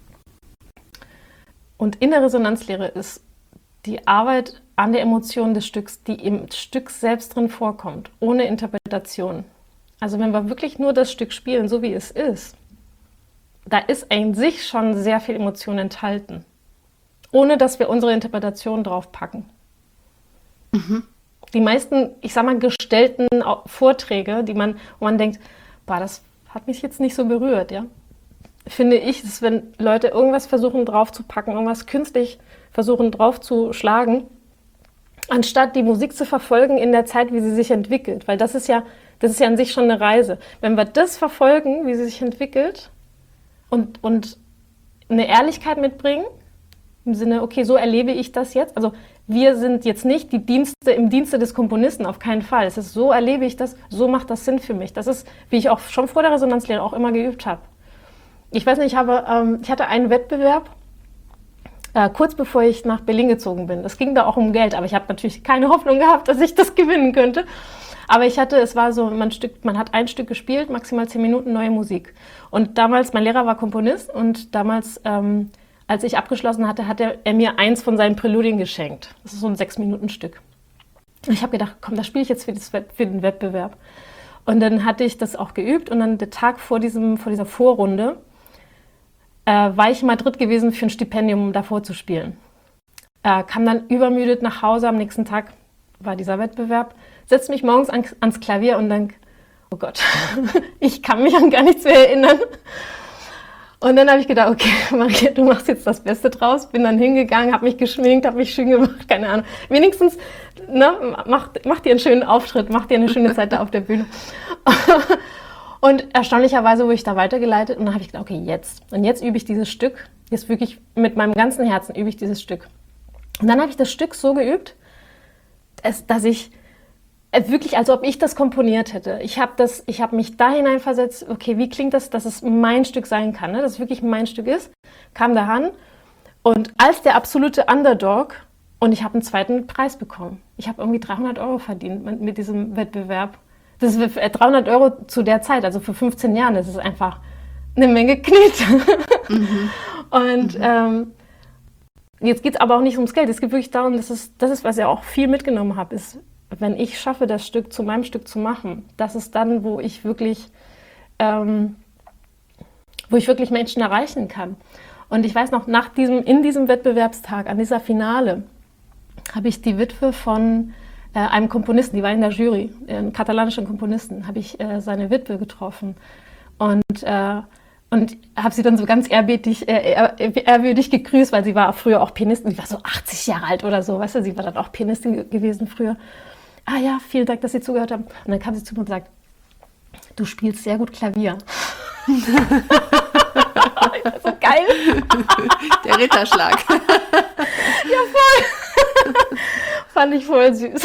Und in der Resonanzlehre ist die Arbeit an der Emotion des Stücks, die im Stück selbst drin vorkommt, ohne Interpretation. Also wenn wir wirklich nur das Stück spielen, so wie es ist, da ist in sich schon sehr viel Emotion enthalten, ohne dass wir unsere Interpretation drauf packen. Mhm. Die meisten, ich sag mal, gestellten Vorträge, die man, wo man denkt, boah, das hat mich jetzt nicht so berührt, ja, finde ich, dass wenn Leute irgendwas versuchen draufzupacken, irgendwas künstlich versuchen draufzuschlagen, anstatt die Musik zu verfolgen in der Zeit, wie sie sich entwickelt, weil das ist ja, das ist ja an sich schon eine Reise. Wenn wir das verfolgen, wie sie sich entwickelt, Und, und eine Ehrlichkeit mitbringen, im Sinne, okay, so erlebe ich das jetzt. Also wir sind jetzt nicht die Dienste im Dienste des Komponisten, auf keinen Fall. Es ist so erlebe ich das, so macht das Sinn für mich. Das ist, wie ich auch schon vor der Resonanzlehre auch immer geübt habe. Ich weiß nicht, ich, habe, ähm, ich hatte einen Wettbewerb, äh, kurz bevor ich nach Berlin gezogen bin. Es ging da auch um Geld, aber ich habe natürlich keine Hoffnung gehabt, dass ich das gewinnen könnte. Aber ich hatte, es war so, man, Stück, man hat ein Stück gespielt, maximal zehn Minuten neue Musik. Und damals, mein Lehrer war Komponist und damals, ähm, als ich abgeschlossen hatte, hat er, er mir eins von seinen Präludien geschenkt. Das ist so ein Sechs-Minuten-Stück. Und ich habe gedacht, komm, das spiele ich jetzt für, das, für den Wettbewerb. Und dann hatte ich das auch geübt und dann der Tag vor, diesem, vor dieser Vorrunde äh, war ich in Madrid gewesen für ein Stipendium, um davor zu spielen. Äh, kam dann übermüdet nach Hause, am nächsten Tag war dieser Wettbewerb, setze mich morgens an, ans Klavier und denke, oh Gott, ich kann mich an gar nichts mehr erinnern. Und dann habe ich gedacht, okay, Maria, du machst jetzt das Beste draus. Bin dann hingegangen, habe mich geschminkt, habe mich schön gemacht, keine Ahnung. Wenigstens, ne, mach, mach dir einen schönen Auftritt, mach dir eine schöne Zeit da auf der Bühne. Und erstaunlicherweise wurde ich da weitergeleitet und dann habe ich gedacht, okay, jetzt. Und jetzt übe ich dieses Stück, jetzt wirklich mit meinem ganzen Herzen übe ich dieses Stück. Und dann habe ich das Stück so geübt, dass, dass ich wirklich, als ob ich das komponiert hätte. Ich habe das, ich habe mich da hineinversetzt, okay, wie klingt das, dass es mein Stück sein kann, ne? Dass es wirklich mein Stück ist, kam da ran und als der absolute Underdog und ich habe einen zweiten Preis bekommen. Ich habe irgendwie dreihundert Euro verdient mit, mit diesem Wettbewerb. Das ist dreihundert Euro zu der Zeit, also für fünfzehn Jahren, das ist einfach eine Menge Knete. Mhm. Und mhm. Ähm, jetzt geht es aber auch nicht ums Geld, es geht wirklich darum, dass es, das ist, was ich auch viel mitgenommen habe, ist, wenn ich schaffe, das Stück zu meinem Stück zu machen, das ist dann, wo ich wirklich, ähm, wo ich wirklich Menschen erreichen kann. Und ich weiß noch, nach diesem, in diesem Wettbewerbstag, an dieser Finale, habe ich die Witwe von äh, einem Komponisten, die war in der Jury, einen katalanischen Komponisten, habe ich äh, seine Witwe getroffen und äh, Und habe sie dann so ganz ehrbietig, äh, ehrwürdig gegrüßt, weil sie war früher auch Pianistin. Sie war so achtzig Jahre alt oder so, weißt du, sie war dann auch Pianistin gewesen früher. Ah ja, vielen Dank, dass Sie zugehört haben. Und dann kam sie zu mir und sagt, Du spielst sehr gut Klavier. So geil. Der Ritterschlag. Ja, voll. Fand ich voll süß.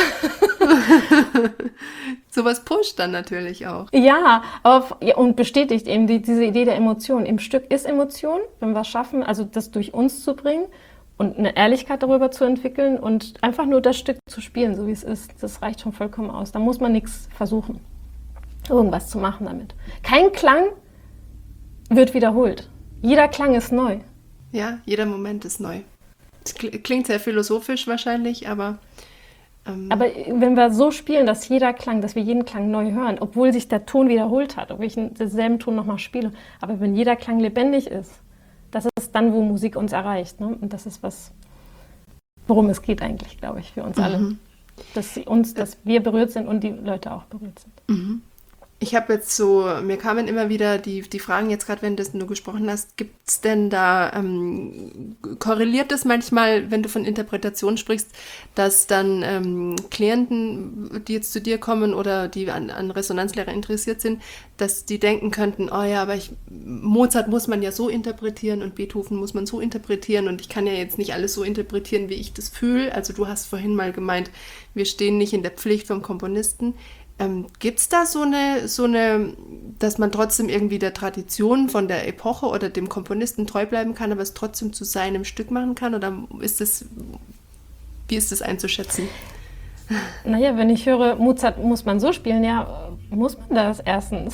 Sowas pusht dann natürlich auch. Ja, aber, ja, und bestätigt eben die, diese Idee der Emotion. Im Stück ist Emotion, wenn wir es schaffen, also das durch uns zu bringen und eine Ehrlichkeit darüber zu entwickeln und einfach nur das Stück zu spielen, so wie es ist. Das reicht schon vollkommen aus. Da muss man nichts versuchen, irgendwas zu machen damit. Kein Klang wird wiederholt. Jeder Klang ist neu. Ja, jeder Moment ist neu. Es klingt sehr philosophisch wahrscheinlich, aber... Ähm aber wenn wir so spielen, dass jeder Klang, dass wir jeden Klang neu hören, obwohl sich der Ton wiederholt hat, obwohl ich denselben Ton nochmal spiele, aber wenn jeder Klang lebendig ist, das ist dann, wo Musik uns erreicht. Ne? Und das ist was, worum es geht eigentlich, glaube ich, für uns alle. Mhm. Dass sie uns, dass wir berührt sind und die Leute auch berührt sind. Mhm. Ich habe jetzt so, mir kamen immer wieder die, die Fragen, jetzt gerade, wenn du gesprochen hast, gibt es denn da, ähm, korreliert das manchmal, wenn du von Interpretation sprichst, dass dann ähm, Klienten, die jetzt zu dir kommen oder die an, an Resonanzlehre interessiert sind, dass die denken könnten, oh ja, aber ich, Mozart muss man ja so interpretieren und Beethoven muss man so interpretieren und ich kann ja jetzt nicht alles so interpretieren, wie ich das fühle. Also du hast vorhin mal gemeint, wir stehen nicht in der Pflicht vom Komponisten. Ähm, gibt es da so eine, so eine, dass man trotzdem irgendwie der Tradition von der Epoche oder dem Komponisten treu bleiben kann, aber es trotzdem zu seinem Stück machen kann? Oder ist das, wie ist das einzuschätzen? Naja, wenn ich höre, Mozart muss man so spielen, ja, muss man das erstens?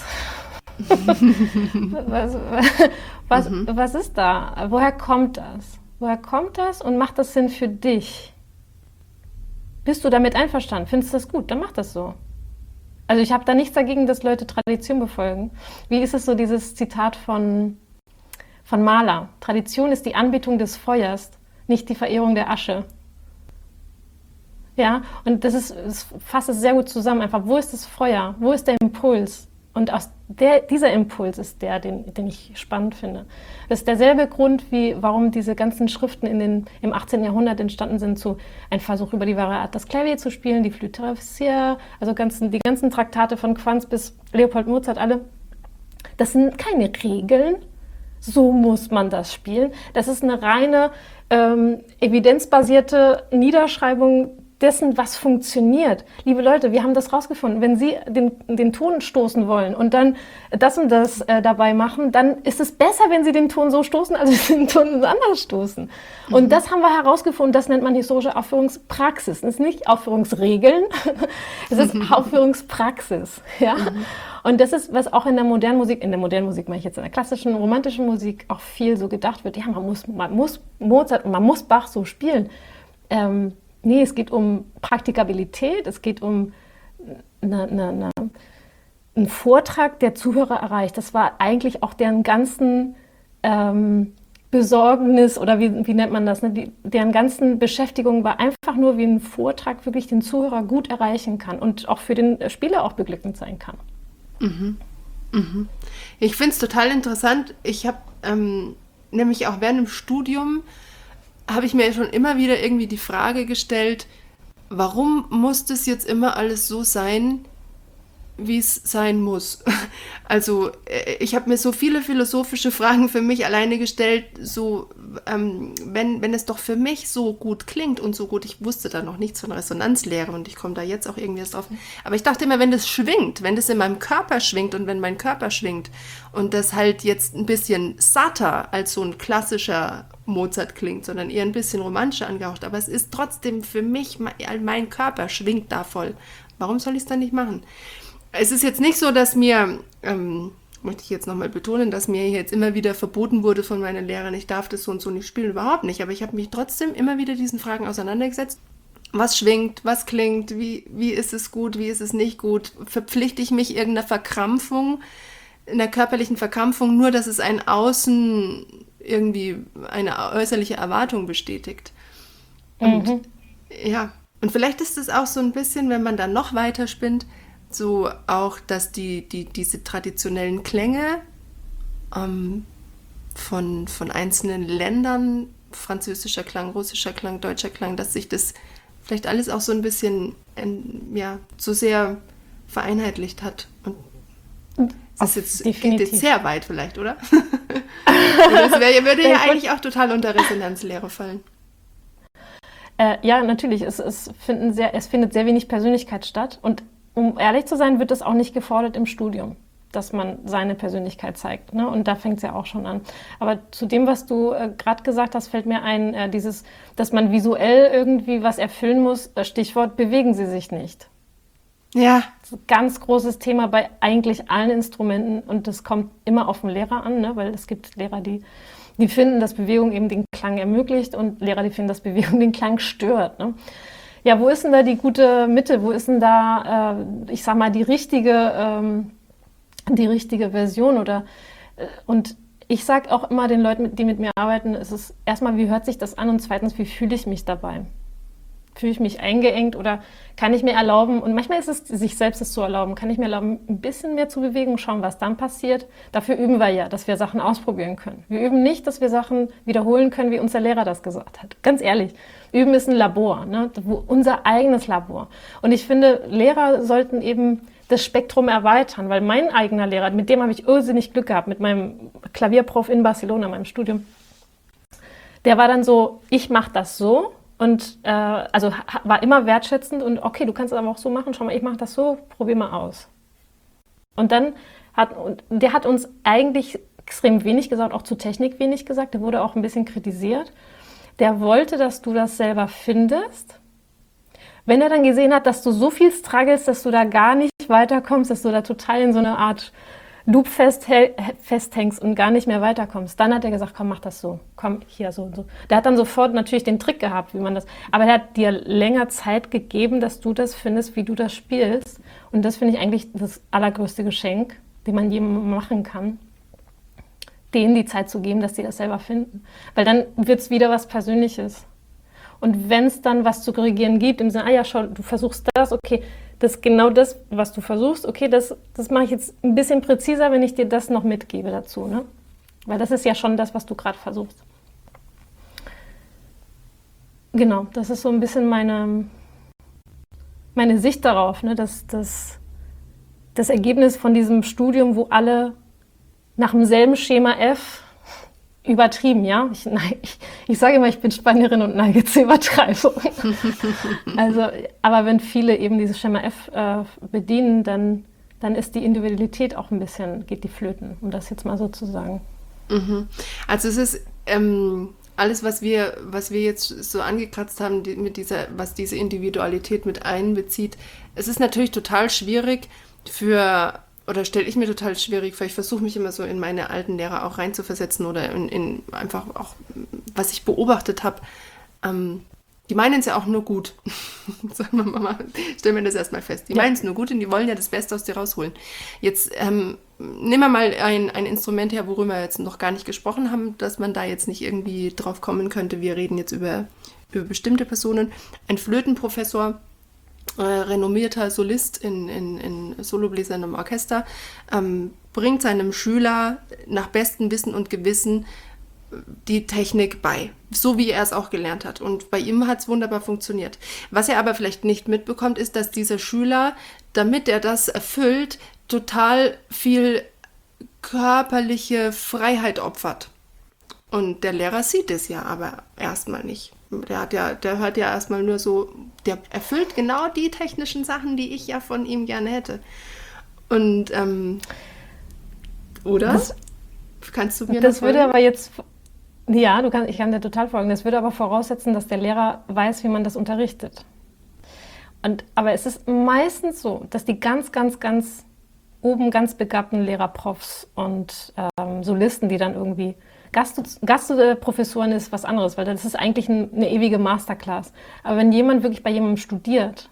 was, was, mhm. was ist da? Woher kommt das? Woher kommt das und macht das Sinn für dich? Bist du damit einverstanden? Findest du das gut? Dann mach das so. Also ich habe da nichts dagegen, dass Leute Tradition befolgen. Wie ist es so, dieses Zitat von, von Mahler? Tradition ist die Anbetung des Feuers, nicht die Verehrung der Asche. Ja, und das ist, das fasst es sehr gut zusammen. Einfach, wo ist das Feuer? Wo ist der Impuls? Und aus der, dieser Impuls ist der, den, den ich spannend finde. Das ist derselbe Grund, wie warum diese ganzen Schriften in den, im achtzehnten Jahrhundert entstanden sind, zu ein Versuch über die wahre Art, das Klavier zu spielen, die Flûte traversière, also ganzen, die ganzen Traktate von Quantz bis Leopold Mozart, alle. Das sind keine Regeln, so muss man das spielen. Das ist eine reine ähm, evidenzbasierte Niederschreibung dessen, was funktioniert. Liebe Leute, wir haben das rausgefunden. Wenn Sie den, den Ton stoßen wollen und dann das und das äh, dabei machen, dann ist es besser, wenn Sie den Ton so stoßen, als wenn Sie den Ton anders stoßen. Mhm. Und das haben wir herausgefunden, das nennt man historische Aufführungspraxis. Das ist nicht Aufführungsregeln, es ist mhm. Aufführungspraxis. Ja? Mhm. Und das ist, was auch in der modernen Musik, in der modernen Musik meine ich jetzt in der klassischen, romantischen Musik auch viel so gedacht wird. Ja, man muss, man muss Mozart und man muss Bach so spielen. Ähm, Nee, es geht um Praktikabilität, es geht um eine, eine, eine, einen Vortrag, der Zuhörer erreicht. Das war eigentlich auch deren ganzen ähm, Besorgnis oder wie, wie nennt man das, ne? Die, deren ganzen Beschäftigung war einfach nur, wie ein Vortrag wirklich den Zuhörer gut erreichen kann und auch für den Spieler auch beglückend sein kann. Mhm. Mhm. Ich finde es total interessant. Ich habe ähm, nämlich auch während dem Studium habe ich mir schon immer wieder irgendwie die Frage gestellt, warum muss das jetzt immer alles so sein, wie es sein muss? Also ich habe mir so viele philosophische Fragen für mich alleine gestellt, so ähm, wenn, wenn es doch für mich so gut klingt und so gut, ich wusste da noch nichts von Resonanzlehre und ich komme da jetzt auch irgendwie drauf, aber ich dachte immer, wenn das schwingt, wenn das in meinem Körper schwingt und wenn mein Körper schwingt und das halt jetzt ein bisschen satter als so ein klassischer Mozart klingt, sondern eher ein bisschen romantischer angehaucht, aber es ist trotzdem für mich, mein Körper schwingt da voll. Warum soll ich es dann nicht machen? Es ist jetzt nicht so, dass mir, ähm, möchte ich jetzt nochmal betonen, dass mir jetzt immer wieder verboten wurde von meinen Lehrern, ich darf das so und so nicht spielen, überhaupt nicht. Aber ich habe mich trotzdem immer wieder diesen Fragen auseinandergesetzt. Was schwingt, was klingt, wie, wie ist es gut, wie ist es nicht gut? Verpflichte ich mich irgendeiner Verkrampfung, einer körperlichen Verkrampfung, nur dass es ein Außen irgendwie eine äußerliche Erwartung bestätigt? Und mhm. ja, und vielleicht ist es auch so ein bisschen, wenn man dann noch weiter spinnt, so auch, dass die, die, diese traditionellen Klänge ähm, von, von einzelnen Ländern, französischer Klang, russischer Klang, deutscher Klang, dass sich das vielleicht alles auch so ein bisschen ähm, ja, so sehr vereinheitlicht hat. Und Das ist jetzt, geht jetzt sehr weit vielleicht, oder? Oder das wär, würde ja eigentlich auch total unter Resonanzlehre fallen. Äh, ja, natürlich. Es, es, finden sehr, es findet sehr wenig Persönlichkeit statt. Und um ehrlich zu sein, wird es auch nicht gefordert im Studium, dass man seine Persönlichkeit zeigt. Ne? Und da fängt es ja auch schon an. Aber zu dem, was du äh, gerade gesagt hast, fällt mir ein, äh, dieses, dass man visuell irgendwie was erfüllen muss. Äh, Stichwort, bewegen Sie sich nicht. Ja. Das ist ein ganz großes Thema bei eigentlich allen Instrumenten. Und das kommt immer auf den Lehrer an, ne? Weil es gibt Lehrer, die, die finden, dass Bewegung eben den Klang ermöglicht und Lehrer, die finden, dass Bewegung den Klang stört. Ne? Ja, wo ist denn da die gute Mitte? Wo ist denn da, äh, ich sag mal, die richtige... Ähm, die richtige Version oder und ich sage auch immer den Leuten, die mit mir arbeiten, es ist erstmal, wie hört sich das an und zweitens, wie fühle ich mich dabei? Fühle ich mich eingeengt oder kann ich mir erlauben, und manchmal ist es, sich selbst es zu erlauben, kann ich mir erlauben, ein bisschen mehr zu bewegen, schauen, was dann passiert. Dafür üben wir ja, dass wir Sachen ausprobieren können. Wir üben nicht, dass wir Sachen wiederholen können, wie unser Lehrer das gesagt hat. Ganz ehrlich, üben ist ein Labor, ne? Unser eigenes Labor. Und ich finde, Lehrer sollten eben das Spektrum erweitern, weil mein eigener Lehrer, mit dem habe ich irrsinnig Glück gehabt, mit meinem Klavierprof in Barcelona, meinem Studium, der war dann so, ich mache das so und äh, also war immer wertschätzend und okay, du kannst es aber auch so machen, schau mal, ich mache das so, probier mal aus. Und dann hat, und der hat uns eigentlich extrem wenig gesagt, auch zu Technik wenig gesagt, der wurde auch ein bisschen kritisiert. Der wollte, dass du das selber findest. Wenn er dann gesehen hat, dass du so viel struggles, dass du da gar nicht weiterkommst, dass du da total in so eine Art Loop festhängst und gar nicht mehr weiterkommst, dann hat er gesagt, komm, mach das so, komm, hier, so und so. Der hat dann sofort natürlich den Trick gehabt, wie man das, aber er hat dir länger Zeit gegeben, dass du das findest, wie du das spielst. Und das finde ich eigentlich das allergrößte Geschenk, den man jemandem machen kann, denen die Zeit zu geben, dass sie das selber finden. Weil dann wird es wieder was Persönliches. Und wenn es dann was zu korrigieren gibt, im Sinne, ah ja, schau, du versuchst das, okay, das ist genau das, was du versuchst, okay, das, das mache ich jetzt ein bisschen präziser, wenn ich dir das noch mitgebe dazu, ne? Weil das ist ja schon das, was du gerade versuchst. Genau, das ist so ein bisschen meine, meine Sicht darauf, ne? dass, dass das Ergebnis von diesem Studium, wo alle nach demselben Schema F übertrieben, ja. Ich, ich, ich sage immer, ich bin Spanierin und neige zur Übertreibung. Also, aber wenn viele eben dieses Schema F äh, bedienen, dann, dann ist die Individualität auch ein bisschen, geht die flöten, um das jetzt mal so zu sagen. Mhm. Also es ist ähm, alles, was wir, was wir jetzt so angekratzt haben, die, mit dieser, was diese Individualität mit einbezieht, es ist natürlich total schwierig für Oder stelle ich mir total schwierig vor. Ich versuche mich immer so in meine alten Lehrer auch reinzuversetzen oder in, in einfach auch, was ich beobachtet habe. Ähm, die meinen es ja auch nur gut. Sagen wir mal, stellen wir das erstmal fest. Die ja. meinen es nur gut und die wollen ja das Beste aus dir rausholen. Jetzt ähm, nehmen wir mal ein, ein Instrument her, worüber wir jetzt noch gar nicht gesprochen haben, dass man da jetzt nicht irgendwie drauf kommen könnte. Wir reden jetzt über, über bestimmte Personen. Ein Flötenprofessor, Äh, renommierter Solist in, in, in Solobläsern im Orchester, ähm, bringt seinem Schüler nach bestem Wissen und Gewissen die Technik bei, so wie er es auch gelernt hat. Und bei ihm hat es wunderbar funktioniert. Was er aber vielleicht nicht mitbekommt, ist, dass dieser Schüler, damit er das erfüllt, total viel körperliche Freiheit opfert. Und der Lehrer sieht es ja aber erstmal nicht. Der hat ja, der hört ja erstmal nur so, der erfüllt genau die technischen Sachen, die ich ja von ihm gerne hätte. Und, ähm, oder? Das, Kannst du mir das noch würde folgen? aber jetzt, ja, du kannst, ich kann dir total folgen. Das würde aber voraussetzen, dass der Lehrer weiß, wie man das unterrichtet. Und, aber es ist meistens so, dass die ganz, ganz, ganz oben ganz begabten Lehrerprofs und ähm, Solisten, die dann irgendwie Gastprofessoren ist was anderes, weil das ist eigentlich ein, eine ewige Masterclass. Aber wenn jemand wirklich bei jemandem studiert,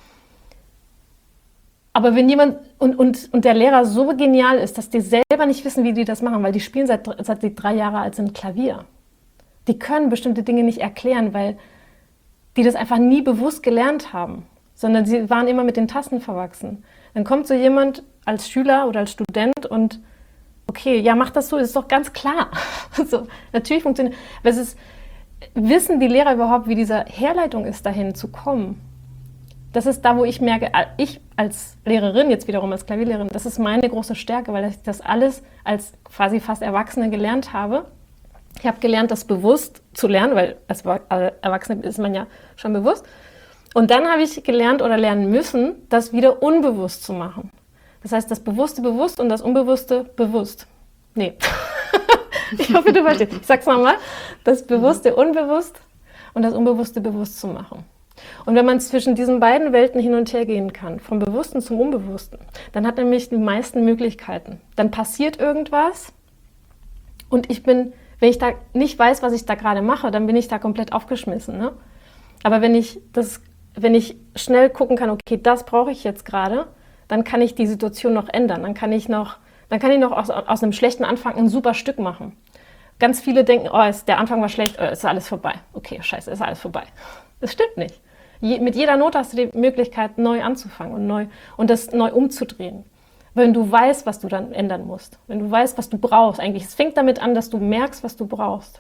aber wenn jemand und, und, und der Lehrer so genial ist, dass die selber nicht wissen, wie die das machen, weil die spielen seit, seit die drei Jahre alt sind Klavier. Die können bestimmte Dinge nicht erklären, weil die das einfach nie bewusst gelernt haben, sondern sie waren immer mit den Tasten verwachsen. Dann kommt so jemand als Schüler oder als Student und okay, ja, mach das so, ist doch ganz klar. So, natürlich funktioniert. Aber es ist, wissen die Lehrer überhaupt, wie diese Herleitung ist, dahin zu kommen? das ist da, wo ich merke, ich als Lehrerin, jetzt wiederum als Klavierlehrerin, das ist meine große Stärke, weil ich das alles als quasi fast Erwachsene gelernt habe. Ich habe gelernt, das bewusst zu lernen, weil als Erwachsene ist man ja schon bewusst. Und dann habe ich gelernt oder lernen müssen, das wieder unbewusst zu machen. Das heißt, das Bewusste bewusst und das Unbewusste bewusst. Nee, ich hoffe, du verstehst. Ich sag's nochmal, das Bewusste unbewusst und das Unbewusste bewusst zu machen. Und wenn man zwischen diesen beiden Welten hin und her gehen kann, vom Bewussten zum Unbewussten, dann hat nämlich die meisten Möglichkeiten. Dann passiert irgendwas und ich bin, wenn ich da nicht weiß, was ich da gerade mache, dann bin ich da komplett aufgeschmissen. Ne? Aber wenn ich das, wenn ich schnell gucken kann, okay, das brauche ich jetzt gerade, dann kann ich die Situation noch ändern. Dann kann ich noch, dann kann ich noch aus, aus einem schlechten Anfang ein super Stück machen. Ganz viele denken, oh, ist, der Anfang war schlecht, oh, ist alles vorbei. Okay, scheiße, ist alles vorbei. Das stimmt nicht. Je, mit jeder Note hast du die Möglichkeit, neu anzufangen und, neu, und das neu umzudrehen. Wenn du weißt, was du dann ändern musst. Wenn du weißt, was du brauchst. Eigentlich, es fängt damit an, dass du merkst, was du brauchst.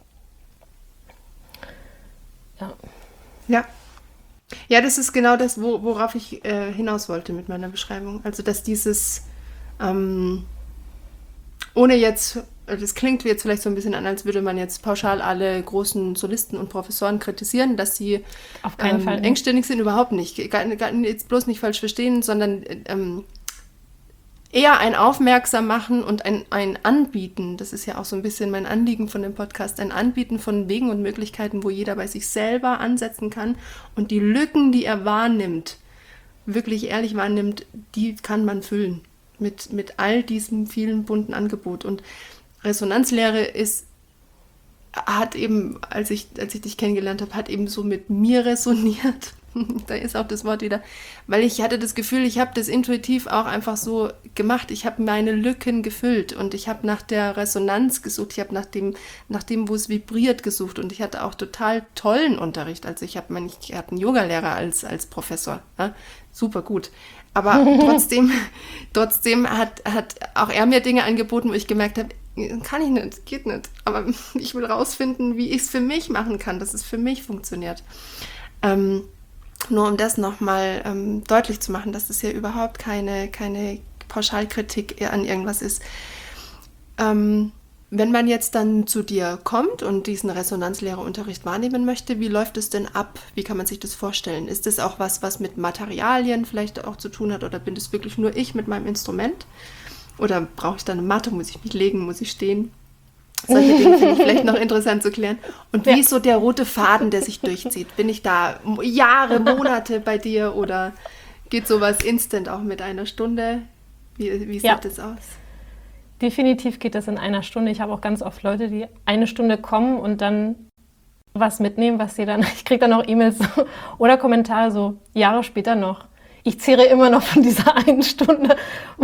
Ja. Ja. Ja, das ist genau das, wo, worauf ich äh, hinaus wollte mit meiner Beschreibung. Also, dass dieses, ähm, ohne jetzt, das klingt jetzt vielleicht so ein bisschen an, als würde man jetzt pauschal alle großen Solisten und Professoren kritisieren, dass sie Auf keinen ähm, Fall nicht. Engstirnig sind, überhaupt nicht. Gar, gar, jetzt bloß nicht falsch verstehen, sondern ähm, eher ein Aufmerksam machen und ein, ein Anbieten, das ist ja auch so ein bisschen mein Anliegen von dem Podcast, ein Anbieten von Wegen und Möglichkeiten, wo jeder bei sich selber ansetzen kann und die Lücken, die er wahrnimmt, wirklich ehrlich wahrnimmt, die kann man füllen mit, mit all diesem vielen bunten Angebot. Und Resonanzlehre ist, hat eben, als ich, als ich dich kennengelernt habe, hat eben so mit mir resoniert. Da ist auch das Wort wieder, weil ich hatte das Gefühl, ich habe das intuitiv auch einfach so gemacht. Ich habe meine Lücken gefüllt und ich habe nach der Resonanz gesucht. Ich habe nach dem, nach dem, wo es vibriert, gesucht und ich hatte auch total tollen Unterricht. Also ich habe ich hatte einen Yogalehrer als, als Professor, ja? Super gut. Aber trotzdem, trotzdem hat, hat auch er mir Dinge angeboten, wo ich gemerkt habe, kann ich nicht, geht nicht. Aber ich will rausfinden, wie ich es für mich machen kann, dass es für mich funktioniert. Ähm, Nur um das nochmal ähm, deutlich zu machen, dass das hier überhaupt keine, keine Pauschalkritik an irgendwas ist. Ähm, wenn man jetzt dann zu dir kommt und diesen Resonanzlehrerunterricht wahrnehmen möchte, wie läuft es denn ab? Wie kann man sich das vorstellen? Ist das auch was, was mit Materialien vielleicht auch zu tun hat oder bin das wirklich nur ich mit meinem Instrument? Oder brauche ich da eine Matte? Muss ich mich legen? Muss ich stehen? Solche Dinge finde ich vielleicht noch interessant zu klären. Und wie ja. ist so der rote Faden, der sich durchzieht? Bin ich da Jahre, Monate bei dir oder geht sowas instant auch mit einer Stunde? Wie, wie sieht ja. das aus? Definitiv geht das in einer Stunde. Ich habe auch ganz oft Leute, die eine Stunde kommen und dann was mitnehmen, was sie dann, ich kriege dann auch E-Mails oder Kommentare so Jahre später noch. Ich zehre immer noch von dieser einen Stunde.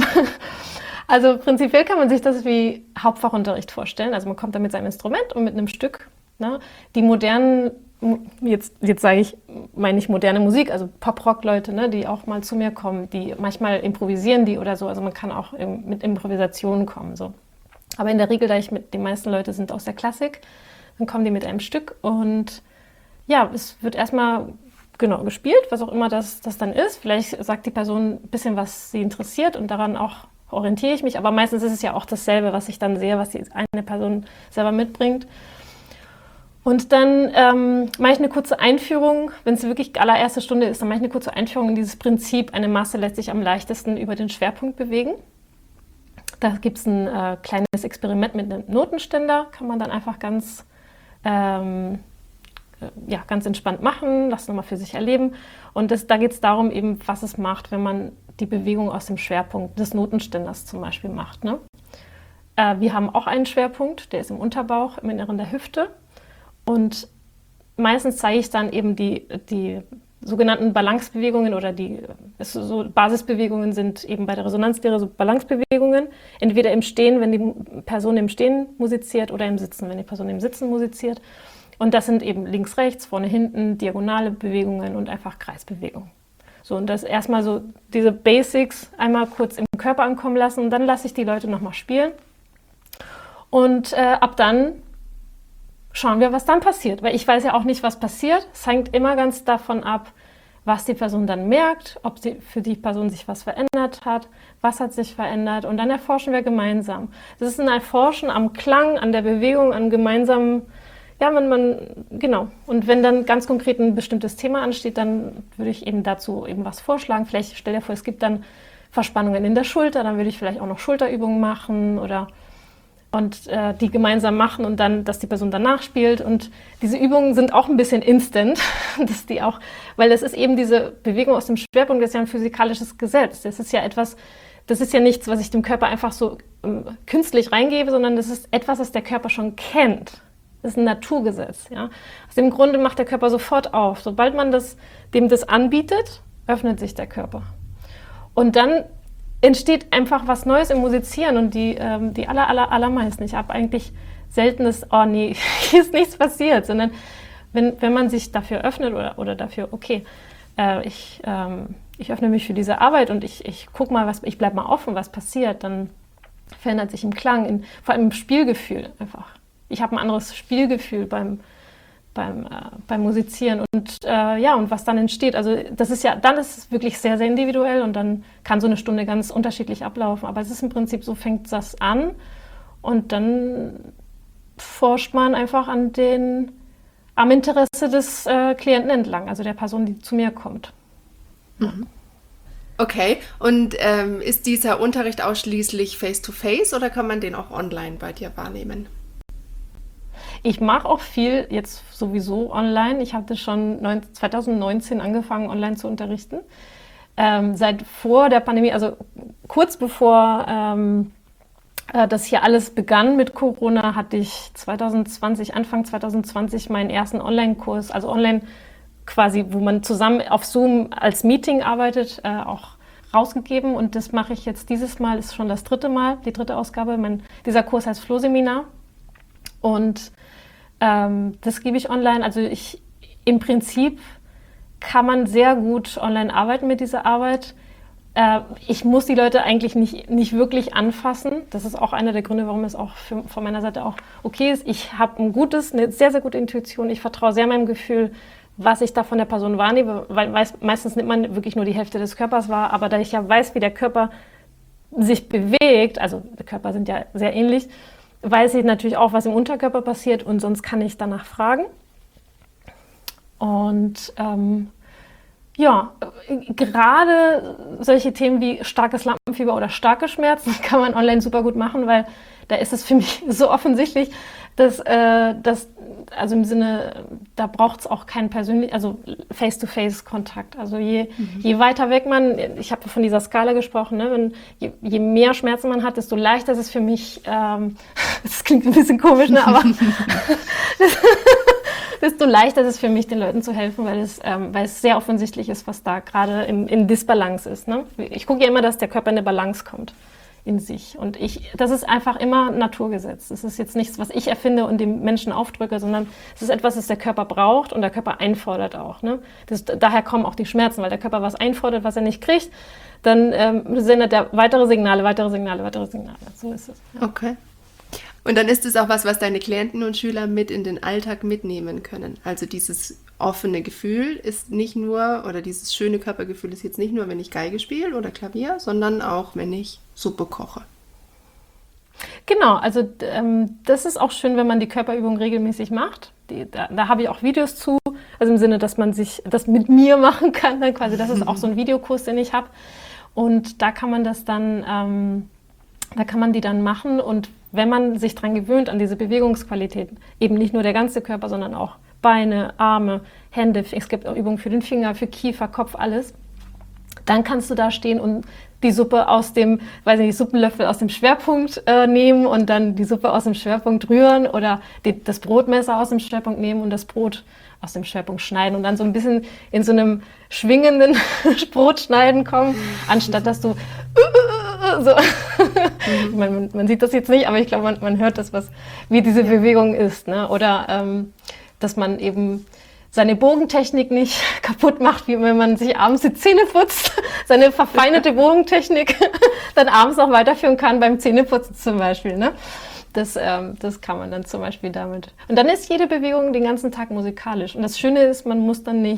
Also prinzipiell kann man sich das wie Hauptfachunterricht vorstellen. Also man kommt da mit seinem Instrument und mit einem Stück. Ne? Die modernen, jetzt, jetzt sage ich, meine ich moderne Musik, also Pop-Rock-Leute, ne, die auch mal zu mir kommen, die manchmal improvisieren die oder so. Also man kann auch mit Improvisationen kommen. So. Aber in der Regel, da ich mit die meisten Leute sind aus der Klassik, dann kommen die mit einem Stück und ja, es wird erstmal genau gespielt, was auch immer das, das dann ist. Vielleicht sagt die Person ein bisschen, was sie interessiert und daran auch orientiere ich mich, aber meistens ist es ja auch dasselbe, was ich dann sehe, was die eine Person selber mitbringt. Und dann ähm, mache ich eine kurze Einführung, wenn es wirklich allererste Stunde ist, dann mache ich eine kurze Einführung in dieses Prinzip, eine Masse lässt sich am leichtesten über den Schwerpunkt bewegen. Da gibt es ein äh, kleines Experiment mit einem Notenständer, kann man dann einfach ganz, ähm, ja, ganz entspannt machen, das nochmal für sich erleben. Und das, da geht es darum, eben, was es macht, wenn man die Bewegung aus dem Schwerpunkt des Notenständers zum Beispiel macht. Ne? Äh, wir haben auch einen Schwerpunkt, der ist im Unterbauch, im Inneren der Hüfte. Und meistens zeige ich dann eben die, die sogenannten Balancebewegungen oder die so Basisbewegungen sind eben bei der Resonanzlehre so Balancebewegungen. Entweder im Stehen, wenn die Person im Stehen musiziert, oder im Sitzen, wenn die Person im Sitzen musiziert. Und das sind eben links, rechts, vorne, hinten, diagonale Bewegungen und einfach Kreisbewegungen. So, und das erstmal so diese Basics einmal kurz im Körper ankommen lassen und dann lasse ich die Leute nochmal spielen. Und äh, ab dann schauen wir, was dann passiert. Weil ich weiß ja auch nicht, was passiert. Es hängt immer ganz davon ab, was die Person dann merkt, ob sie für die Person sich was verändert hat, was hat sich verändert und dann erforschen wir gemeinsam. Das ist ein Erforschen am Klang, an der Bewegung, an gemeinsamen, ja, wenn man, genau. Und wenn dann ganz konkret ein bestimmtes Thema ansteht, dann würde ich eben dazu eben was vorschlagen. Vielleicht stell dir vor, es gibt dann Verspannungen in der Schulter, dann würde ich vielleicht auch noch Schulterübungen machen oder und äh, die gemeinsam machen und dann, dass die Person danach spielt. Und diese Übungen sind auch ein bisschen instant, dass die auch, weil das ist eben diese Bewegung aus dem Schwerpunkt, das ist ja ein physikalisches Gesetz. Das ist ja etwas, das ist ja nichts, was ich dem Körper einfach so ähm, künstlich reingebe, sondern das ist etwas, was der Körper schon kennt. Das ist ein Naturgesetz. Ja? Aus dem Grunde macht der Körper sofort auf. Sobald man das, dem das anbietet, öffnet sich der Körper. Und dann entsteht einfach was Neues im Musizieren und die, ähm, die aller, aller, allermeisten. Ich habe eigentlich selten das, oh nee, hier ist nichts passiert, sondern wenn, wenn man sich dafür öffnet oder, oder dafür, okay, äh, ich, ähm, ich öffne mich für diese Arbeit und ich, ich guck mal, was, ich bleib mal offen, was passiert, dann verändert sich im Klang, in, vor allem im Spielgefühl einfach. Ich habe ein anderes Spielgefühl beim Beim, äh, beim Musizieren und äh, ja, und was dann entsteht. Also das ist ja, dann ist es wirklich sehr, sehr individuell und dann kann so eine Stunde ganz unterschiedlich ablaufen. Aber es ist im Prinzip so, fängt das an und dann forscht man einfach an den, am Interesse des äh, Klienten entlang, also der Person, die zu mir kommt. Mhm. Okay, und ähm, ist dieser Unterricht ausschließlich face-to-face oder kann man den auch online bei dir wahrnehmen? Ich mache auch viel jetzt sowieso online. Ich hatte schon zwanzig neunzehn angefangen, online zu unterrichten. Ähm, seit vor der Pandemie, also kurz bevor ähm, äh, das hier alles begann mit Corona, hatte ich zwanzig zwanzig, Anfang zwanzig zwanzig meinen ersten Online-Kurs, also online quasi, wo man zusammen auf Zoom als Meeting arbeitet, äh, auch rausgegeben. Und das mache ich jetzt dieses Mal, ist schon das dritte Mal, die dritte Ausgabe. Mein, dieser Kurs heißt Flohseminar. Und ähm, das gebe ich online. Also ich, im Prinzip kann man sehr gut online arbeiten mit dieser Arbeit. Äh, ich muss die Leute eigentlich nicht, nicht wirklich anfassen. Das ist auch einer der Gründe, warum es auch für, von meiner Seite auch okay ist. Ich habe ein gutes, eine sehr, sehr gute Intuition. Ich vertraue sehr meinem Gefühl, was ich da von der Person wahrnehme, weil weiß, meistens nimmt man wirklich nur die Hälfte des Körpers wahr. Aber da ich ja weiß, wie der Körper sich bewegt, also die Körper sind ja sehr ähnlich, weiß ich natürlich auch, was im Unterkörper passiert und sonst kann ich danach fragen. Und ähm, ja, gerade solche Themen wie starkes Lampenfieber oder starke Schmerzen kann man online super gut machen, weil da ist es für mich so offensichtlich, dass, äh, dass also im Sinne, da braucht es auch keinen persönlichen, also Face-to-Face-Kontakt. Also je, mhm. je weiter weg man, ich habe von dieser Skala gesprochen, ne, wenn, je, je mehr Schmerzen man hat, desto leichter ist es für mich, ähm, das klingt ein bisschen komisch, ne, aber desto leichter ist es für mich, den Leuten zu helfen, weil es, ähm, weil es sehr offensichtlich ist, was da gerade in, in Disbalance ist. Ne? Ich gucke ja immer, dass der Körper in eine Balance kommt in sich. Und ich, das ist einfach immer Naturgesetz. Das ist jetzt nichts, was ich erfinde und dem Menschen aufdrücke, sondern es ist etwas, das der Körper braucht und der Körper einfordert auch. Ne? Das, daher kommen auch die Schmerzen, weil der Körper was einfordert, was er nicht kriegt, dann ähm, sendet er weitere Signale, weitere Signale, weitere Signale. So ist es. Ja. Okay. Und dann ist es auch was, was deine Klienten und Schüler mit in den Alltag mitnehmen können. Also dieses offene Gefühl ist nicht nur, oder dieses schöne Körpergefühl ist jetzt nicht nur, wenn ich Geige spiele oder Klavier, sondern auch, wenn ich Suppe koche. Genau, also ähm, das ist auch schön, wenn man die Körperübung regelmäßig macht. Die, da, da habe ich auch Videos zu, also im Sinne, dass man sich das mit mir machen kann, dann quasi. Das ist auch so ein Videokurs, den ich habe. Und da kann man das dann, ähm, da kann man die dann machen und wenn man sich daran gewöhnt, an diese Bewegungsqualität, eben nicht nur der ganze Körper, sondern auch Beine, Arme, Hände, es gibt auch Übungen für den Finger, für Kiefer, Kopf, alles, dann kannst du da stehen und die Suppe aus dem, weiß nicht, Suppenlöffel aus dem Schwerpunkt äh, nehmen und dann die Suppe aus dem Schwerpunkt rühren oder die, das Brotmesser aus dem Schwerpunkt nehmen und das Brot aus dem Schwerpunkt schneiden und dann so ein bisschen in so einem schwingenden Brotschneiden kommen, anstatt dass du so. Mhm. man, man sieht das jetzt nicht, aber ich glaube, man, man hört das, was, wie diese ja. Bewegung ist. Ne? Oder ähm, dass man eben seine Bogentechnik nicht kaputt macht, wie wenn man sich abends die Zähne putzt, seine verfeinerte Bogentechnik dann abends auch weiterführen kann beim Zähneputzen zum Beispiel. Ne? Das, ähm, das kann man dann zum Beispiel damit. Und dann ist jede Bewegung den ganzen Tag musikalisch. Und das Schöne ist, man muss dann nicht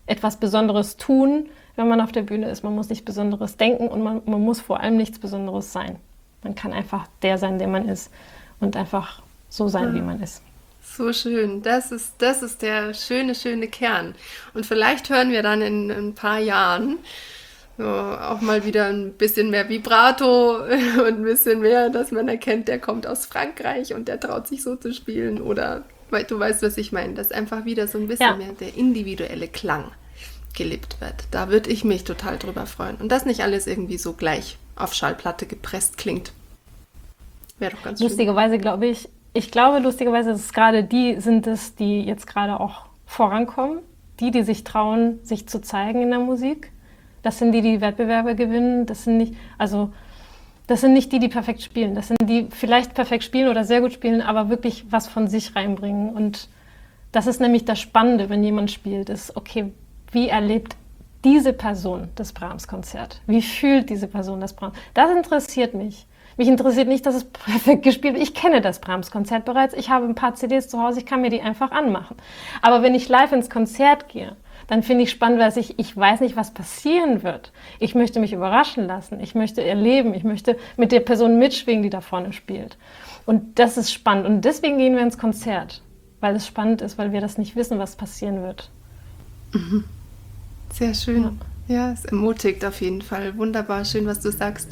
etwas Besonderes tun, wenn man auf der Bühne ist. Man muss nichts Besonderes denken und man, man muss vor allem nichts Besonderes sein. Man kann einfach der sein, der man ist und einfach so sein, wie man ist. So schön. Das ist, das ist der schöne, schöne Kern. Und vielleicht hören wir dann in, in ein paar Jahren so auch mal wieder ein bisschen mehr Vibrato und ein bisschen mehr, dass man erkennt, der kommt aus Frankreich und der traut sich so zu spielen. Oder, weil du weißt, was ich meine, dass einfach wieder so ein bisschen ja. mehr der individuelle Klang gelebt wird. Da würde ich mich total drüber freuen. Und dass nicht alles irgendwie so gleich auf Schallplatte gepresst klingt. Wäre doch ganz schön. Lustigerweise glaube ich, ich glaube lustigerweise, dass es gerade die sind es, die jetzt gerade auch vorankommen. Die, die sich trauen, sich zu zeigen in der Musik. Das sind die, die Wettbewerbe gewinnen. Das sind nicht, also das sind nicht die, die perfekt spielen. Das sind die, die vielleicht perfekt spielen oder sehr gut spielen, aber wirklich was von sich reinbringen. Und das ist nämlich das Spannende, wenn jemand spielt, ist, okay, wie erlebt diese Person das Brahms-Konzert? Wie fühlt diese Person das Brahms? Das interessiert mich. Mich interessiert nicht, dass es perfekt gespielt wird. Ich kenne das Brahms-Konzert bereits. Ich habe ein paar C Ds zu Hause, ich kann mir die einfach anmachen. Aber wenn ich live ins Konzert gehe, dann finde ich spannend, weil ich, ich weiß nicht, was passieren wird. Ich möchte mich überraschen lassen. Ich möchte erleben. Ich möchte mit der Person mitschwingen, die da vorne spielt. Und das ist spannend. Und deswegen gehen wir ins Konzert. Weil es spannend ist, weil wir das nicht wissen, was passieren wird. Mhm. Sehr schön. Ja. Ja, es ermutigt auf jeden Fall. Wunderbar, schön, was du sagst.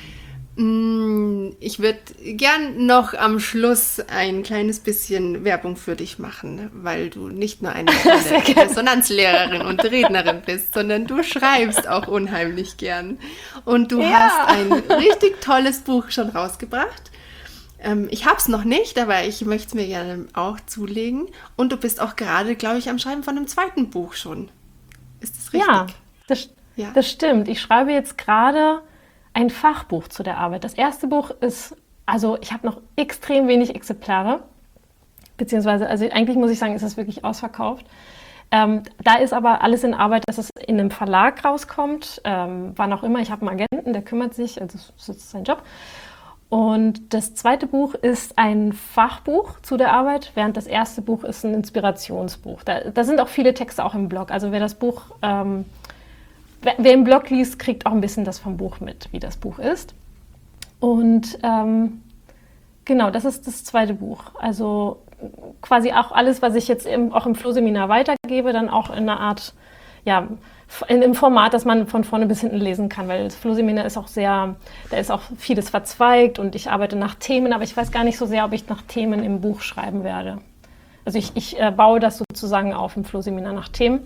Ich würde gern noch am Schluss ein kleines bisschen Werbung für dich machen, weil du nicht nur eine tolle Resonanzlehrerin und Rednerin bist, sondern du schreibst auch unheimlich gern. Und du ja. hast ein richtig tolles Buch schon rausgebracht. Ähm, ich habe es noch nicht, aber ich möchte es mir gerne auch zulegen. Und du bist auch gerade, glaube ich, am Schreiben von einem zweiten Buch schon. Ist das richtig? Ja, das, ja. das stimmt. Ich schreibe jetzt gerade ein Fachbuch zu der Arbeit. Das erste Buch ist, also ich habe noch extrem wenig Exemplare, beziehungsweise, also eigentlich muss ich sagen, ist es wirklich ausverkauft. Ähm, da ist aber alles in Arbeit, dass es in einem Verlag rauskommt, ähm, wann auch immer. Ich habe einen Agenten, der kümmert sich, also das ist sein Job. Und das zweite Buch ist ein Fachbuch zu der Arbeit, während das erste Buch ist ein Inspirationsbuch. Da, da sind auch viele Texte auch im Blog. Also wer das Buch ähm, Wer im Blog liest, kriegt auch ein bisschen das vom Buch mit, wie das Buch ist. Und ähm, genau, das ist das zweite Buch. Also quasi auch alles, was ich jetzt im, auch im Flohseminar weitergebe, dann auch in einer Art, ja, in einem Format, dass man von vorne bis hinten lesen kann, weil das Flohseminar ist auch sehr, da ist auch vieles verzweigt und ich arbeite nach Themen, aber ich weiß gar nicht so sehr, ob ich nach Themen im Buch schreiben werde. Also ich, ich äh, baue das sozusagen auf im Flohseminar nach Themen.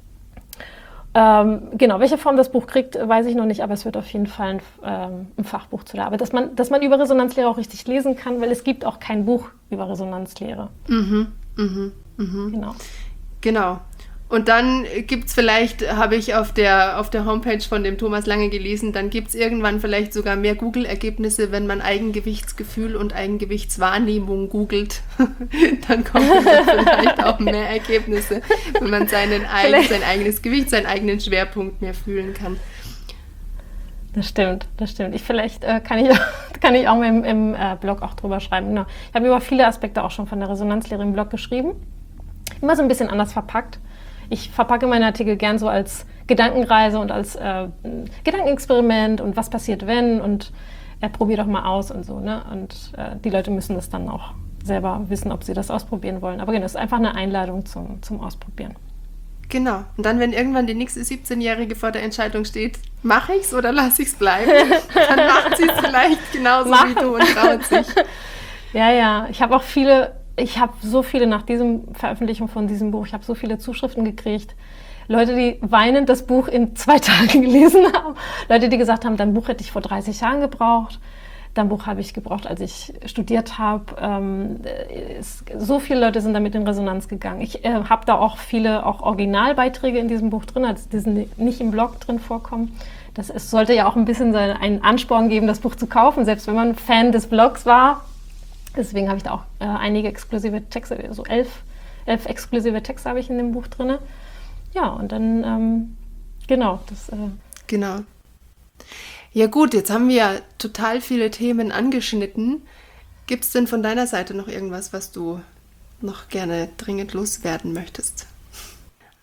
Ähm, genau, welche Form das Buch kriegt, weiß ich noch nicht, aber es wird auf jeden Fall ein, ähm, ein Fachbuch zu der Arbeit, dass man, dass man über Resonanzlehre auch richtig lesen kann, weil es gibt auch kein Buch über Resonanzlehre. Mhm, mhm, mhm. Genau. Genau. Und dann gibt es vielleicht, habe ich auf der, auf der Homepage von dem Thomas Lange gelesen, dann gibt es irgendwann vielleicht sogar mehr Google-Ergebnisse, wenn man Eigengewichtsgefühl und Eigengewichtswahrnehmung googelt. Dann kommen vielleicht auch mehr Ergebnisse, wenn man seinen eigen, sein eigenes Gewicht, seinen eigenen Schwerpunkt mehr fühlen kann. Das stimmt, das stimmt. Ich, vielleicht äh, kann, ich, kann ich auch mal im, im äh, Blog auch drüber schreiben. Genau. Ich habe über viele Aspekte auch schon von der Resonanzlehre im Blog geschrieben. Immer so ein bisschen anders verpackt. Ich verpacke meine Artikel gern so als Gedankenreise und als äh, Gedankenexperiment und was passiert, wenn und äh, probier doch mal aus und so. Ne? Und äh, die Leute müssen das dann auch selber wissen, ob sie das ausprobieren wollen. Aber genau, es ist einfach eine Einladung zum, zum Ausprobieren. Genau. Und dann, wenn irgendwann die nächste siebzehnjährige vor der Entscheidung steht, mache ich es oder lasse ich es bleiben, dann macht sie es vielleicht genauso Machen. wie du und traut sich. Ja, ja. Ich habe auch viele... Ich habe so viele nach diesem Veröffentlichung von diesem Buch, ich habe so viele Zuschriften gekriegt. Leute, die weinend das Buch in zwei Tagen gelesen haben. Leute, die gesagt haben, dein Buch hätte ich vor dreißig Jahren gebraucht. Dein Buch habe ich gebraucht, als ich studiert habe. Ähm, es, so viele Leute sind damit in Resonanz gegangen. Ich äh, habe da auch viele auch Originalbeiträge in diesem Buch drin, also die sind nicht im Blog drin vorkommen. Das ist, sollte ja auch ein bisschen seine, einen Ansporn geben, das Buch zu kaufen, selbst wenn man Fan des Blogs war. Deswegen habe ich da auch äh, einige exklusive Texte, so elf, elf exklusive Texte habe ich in dem Buch drin. Ja, und dann, ähm, genau. Das, äh genau. Ja gut, jetzt haben wir total viele Themen angeschnitten. Gibt es denn von deiner Seite noch irgendwas, was du noch gerne dringend loswerden möchtest?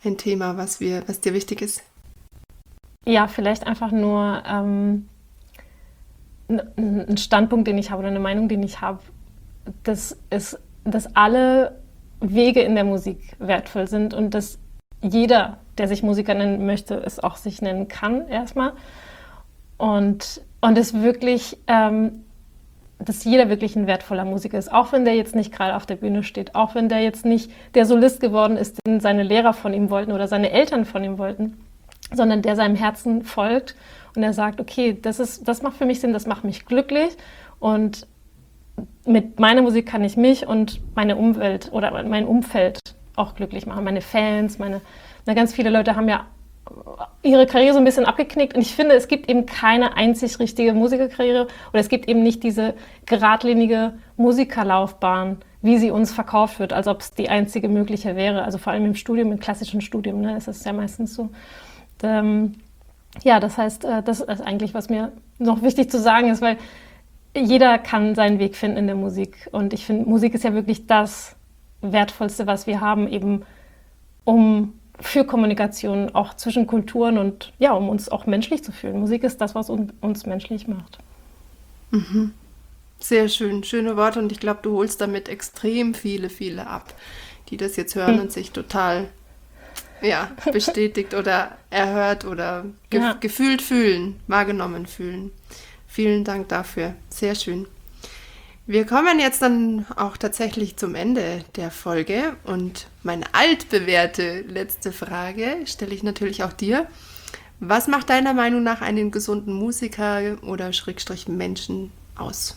ein Thema, was, wir, was dir wichtig ist? Ja, vielleicht einfach nur ähm, ein Standpunkt, den ich habe oder eine Meinung, den ich habe, dass, es, dass alle Wege in der Musik wertvoll sind und dass jeder, der sich Musiker nennen möchte, es auch sich nennen kann erstmal. Und, und es wirklich, ähm, dass jeder wirklich ein wertvoller Musiker ist, auch wenn der jetzt nicht gerade auf der Bühne steht, auch wenn der jetzt nicht der Solist geworden ist, den seine Lehrer von ihm wollten oder seine Eltern von ihm wollten, sondern der seinem Herzen folgt und er sagt, okay, das ist, das macht für mich Sinn, das macht mich glücklich und mit meiner Musik kann ich mich und meine Umwelt oder mein Umfeld auch glücklich machen, meine Fans, meine, na, ganz viele Leute haben ja ihre Karriere so ein bisschen abgeknickt und ich finde, es gibt eben keine einzig richtige Musikerkarriere oder es gibt eben nicht diese geradlinige Musikerlaufbahn, wie sie uns verkauft wird, als ob es die einzige mögliche wäre. Also vor allem im Studium, im klassischen Studium, ne, ist es ja meistens so. Ähm, ja, das heißt, äh, das ist eigentlich, was mir noch wichtig zu sagen ist, weil jeder kann seinen Weg finden in der Musik. Und ich finde, Musik ist ja wirklich das Wertvollste, was wir haben, eben um für Kommunikation auch zwischen Kulturen und ja, um uns auch menschlich zu fühlen. Musik ist das, was un- uns menschlich macht. Mhm. Sehr schön, schöne Worte und ich glaube, du holst damit extrem viele, viele ab, die das jetzt hören mhm. und sich total ja, bestätigt oder erhört oder ge- ja. gefühlt fühlen, wahrgenommen fühlen. Vielen Dank dafür, sehr schön. Wir kommen jetzt dann auch tatsächlich zum Ende der Folge und meine altbewährte letzte Frage stelle ich natürlich auch dir. Was macht deiner Meinung nach einen gesunden Musiker oder Schrägstrich Menschen aus?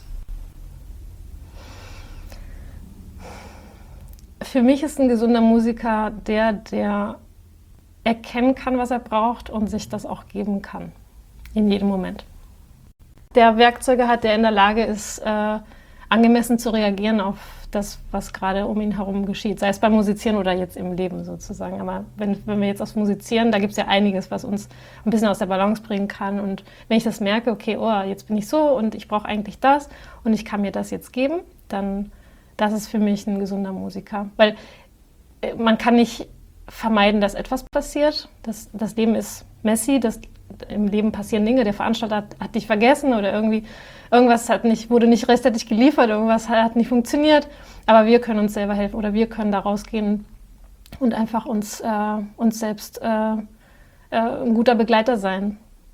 Für mich ist ein gesunder Musiker der, der erkennen kann, was er braucht und sich das auch geben kann, in jedem Moment. Der Werkzeuge hat, der in der Lage ist, äh, angemessen zu reagieren auf das, was gerade um ihn herum geschieht, sei es beim Musizieren oder jetzt im Leben sozusagen. Aber wenn, wenn wir jetzt aufs Musizieren, da gibt es ja einiges, was uns ein bisschen aus der Balance bringen kann. Und wenn ich das merke, okay, oh, jetzt bin ich so und ich brauche eigentlich das und ich kann mir das jetzt geben, dann das ist für mich ein gesunder Musiker. Weil äh, man kann nicht vermeiden, dass etwas passiert. Das, das Leben ist messy, das, im Leben passieren Dinge, der Veranstalter hat, hat dich vergessen oder irgendwie irgendwas hat nicht, wurde nicht rechtzeitig geliefert, irgendwas hat nicht funktioniert, aber wir können uns selber helfen oder wir können da rausgehen und einfach uns, äh, uns selbst äh, äh, ein guter Begleiter sein.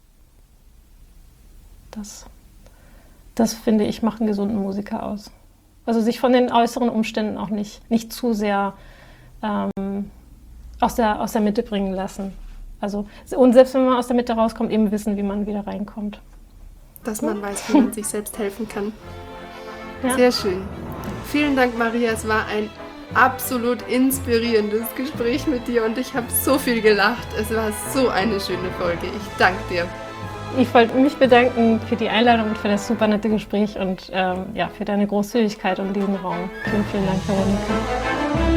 Das, das finde ich, macht einen gesunden Musiker aus. Also sich von den äußeren Umständen auch nicht, nicht zu sehr ähm, aus der, aus der Mitte bringen lassen. Also, und selbst wenn man aus der Mitte rauskommt, eben wissen, wie man wieder reinkommt. Dass man weiß, wie man sich selbst helfen kann. Ja. Sehr schön. Vielen Dank, Maria. Es war ein absolut inspirierendes Gespräch mit dir und ich habe so viel gelacht. Es war so eine schöne Folge. Ich danke dir. Ich wollte mich bedanken für die Einladung und für das super nette Gespräch und ähm, ja, für deine Großzügigkeit und diesen Raum. Vielen, vielen Dank, Veronika.